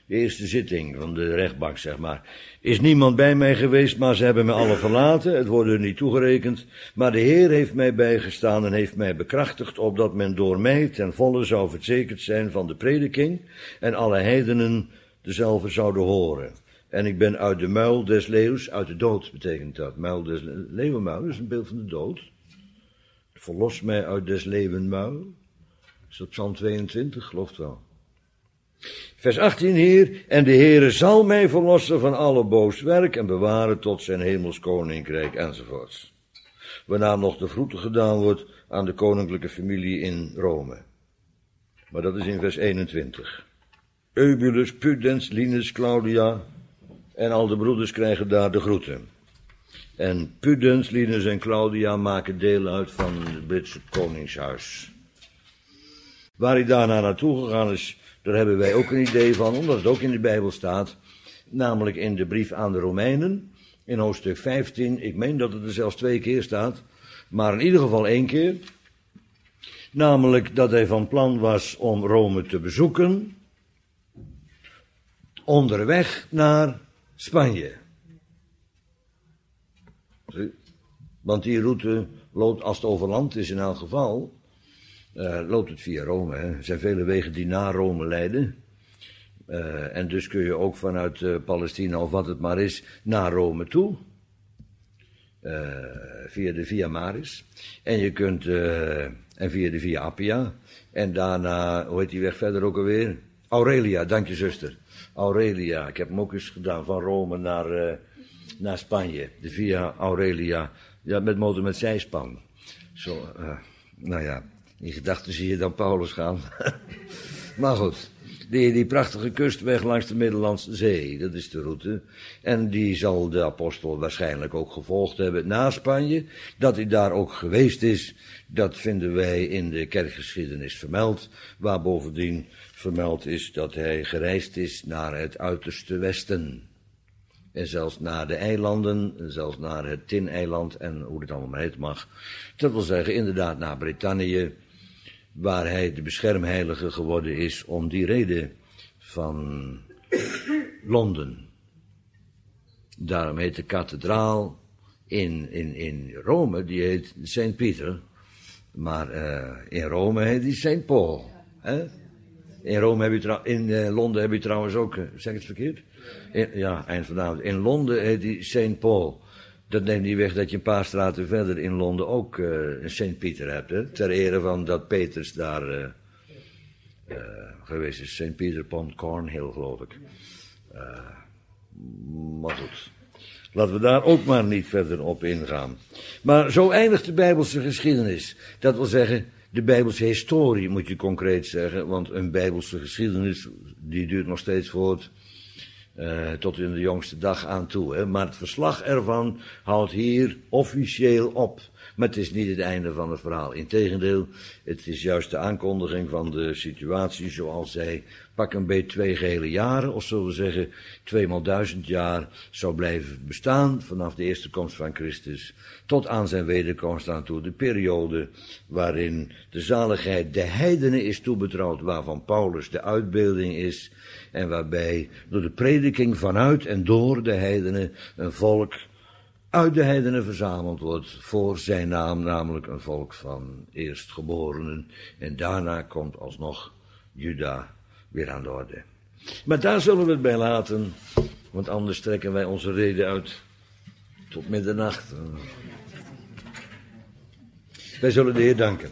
Speaker 1: De eerste zitting van de rechtbank, zeg maar. Is niemand bij mij geweest, maar ze hebben mij alle verlaten. Het wordt er niet toegerekend. Maar de Heer heeft mij bijgestaan en heeft mij bekrachtigd, opdat men door mij ten volle zou verzekerd zijn van de prediking en alle heidenen dezelfde zouden horen. En ik ben uit de muil des leeuws, uit de dood betekent dat. Leeuwenmuil is een beeld van de dood. Verlos mij uit des leeuwenmuil. Is dat Psalm 22, gelooft wel. Vers 18 hier, en de Heere zal mij verlossen van alle boos werk en bewaren tot zijn hemels koninkrijk enzovoorts. Waarna nog de vroete gedaan wordt aan de koninklijke familie in Rome. Maar dat is in vers 21. Eubulus, Pudens, Linus, Claudia en al de broeders krijgen daar de groeten. En Pudens, Linus en Claudia maken deel uit van het Britse koningshuis. Waar hij daarna naartoe gegaan is, daar hebben wij ook een idee van, omdat het ook in de Bijbel staat. Namelijk in de brief aan de Romeinen, in hoofdstuk 15. Ik meen dat het er zelfs 2 keer staat, maar in ieder geval 1 keer. Namelijk dat hij van plan was om Rome te bezoeken, onderweg naar Spanje. Want die route loopt, als het over land is in elk geval, loopt het via Rome. Hè. Er zijn vele wegen die naar Rome leiden. En dus kun je ook vanuit Palestina, of wat het maar is, naar Rome toe. Via de Via Maris. En je kunt, en via de Via Appia. En daarna, hoe heet die weg verder ook alweer? Aurelia, dank je zuster. Aurelia, ik heb hem ook eens gedaan, van Rome naar Spanje. De Via Aurelia, ja, met motor met zijspan. Zo, nou ja, in gedachten zie je dan Paulus gaan. Maar goed, die prachtige kustweg langs de Middellandse Zee, dat is de route. En die zal de apostel waarschijnlijk ook gevolgd hebben na Spanje. Dat hij daar ook geweest is, dat vinden wij in de kerkgeschiedenis vermeld. Waar bovendien vermeld is dat hij gereisd is naar het uiterste westen. En zelfs naar de eilanden, zelfs naar het Tin-eiland en hoe het allemaal maar heet mag. Dat wil zeggen inderdaad naar Brittannië, waar hij de beschermheilige geworden is om die reden van Londen. Daarom heet de kathedraal in Rome, die heet Sint Pieter. Maar in Rome heet die Sint Paul. Hè? In Londen heb je trouwens ook, zeg ik het verkeerd? Eind vanavond. In Londen heet die Sint Paul. Dat neemt niet weg dat je een paar straten verder in Londen ook een Sint Pieter hebt. Hè? Ter ere van dat Peters daar geweest is. Sint Pieter upon Cornhill, geloof ik. Maar goed. Laten we daar ook maar niet verder op ingaan. Maar zo eindigt de Bijbelse geschiedenis. Dat wil zeggen, de Bijbelse historie moet je concreet zeggen. Want een Bijbelse geschiedenis, die duurt nog steeds voort. Tot in de jongste dag aan toe. Hè. Maar het verslag ervan houdt hier officieel op. Maar het is niet het einde van het verhaal. Integendeel, het is juist de aankondiging van de situatie zoals zij pak een beetje 2 gehele jaren, of zullen we zeggen 2x1000 jaar, zou blijven bestaan vanaf de eerste komst van Christus tot aan zijn wederkomst aan toe. De periode waarin de zaligheid de heidenen is toebetrouwd, waarvan Paulus de uitbeelding is. En waarbij door de prediking vanuit en door de heidenen een volk uit de heidenen verzameld wordt voor zijn naam, namelijk een volk van eerstgeborenen. En daarna komt alsnog Juda weer aan de orde. Maar daar zullen we het bij laten, want anders trekken wij onze reden uit tot middernacht. Wij zullen de Heer danken.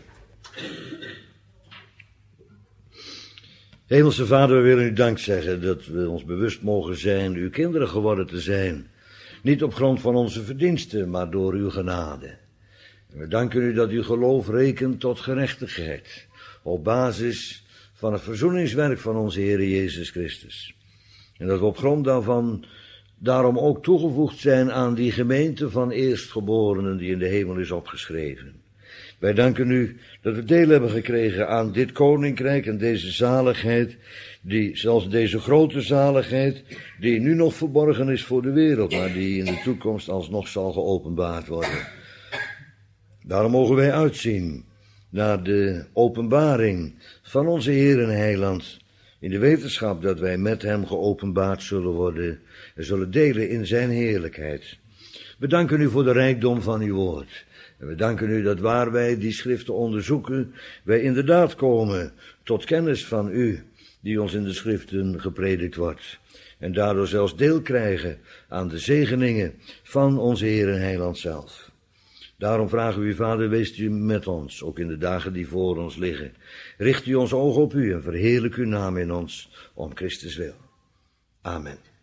Speaker 1: Hemelse Vader, we willen u dank zeggen dat we ons bewust mogen zijn uw kinderen geworden te zijn. Niet op grond van onze verdiensten, maar door uw genade. En we danken u dat uw geloof rekent tot gerechtigheid, op basis van het verzoeningswerk van onze Heer Jezus Christus. En dat we op grond daarvan daarom ook toegevoegd zijn aan die gemeente van eerstgeborenen die in de hemel is opgeschreven. Wij danken u dat we deel hebben gekregen aan dit koninkrijk en deze zaligheid, die, zelfs deze grote zaligheid, die nu nog verborgen is voor de wereld, maar die in de toekomst alsnog zal geopenbaard worden. Daarom mogen wij uitzien naar de openbaring van onze Heer en Heiland, in de wetenschap dat wij met hem geopenbaard zullen worden en zullen delen in zijn heerlijkheid. We danken u voor de rijkdom van uw woord. En we danken u dat waar wij die schriften onderzoeken, wij inderdaad komen tot kennis van u, die ons in de schriften gepredikt wordt. En daardoor zelfs deel krijgen aan de zegeningen van onze Heer en Heiland zelf. Daarom vragen we u, Vader, wees u met ons, ook in de dagen die voor ons liggen. Richt u ons oog op u en verheerlijk uw naam in ons, om Christus wil. Amen.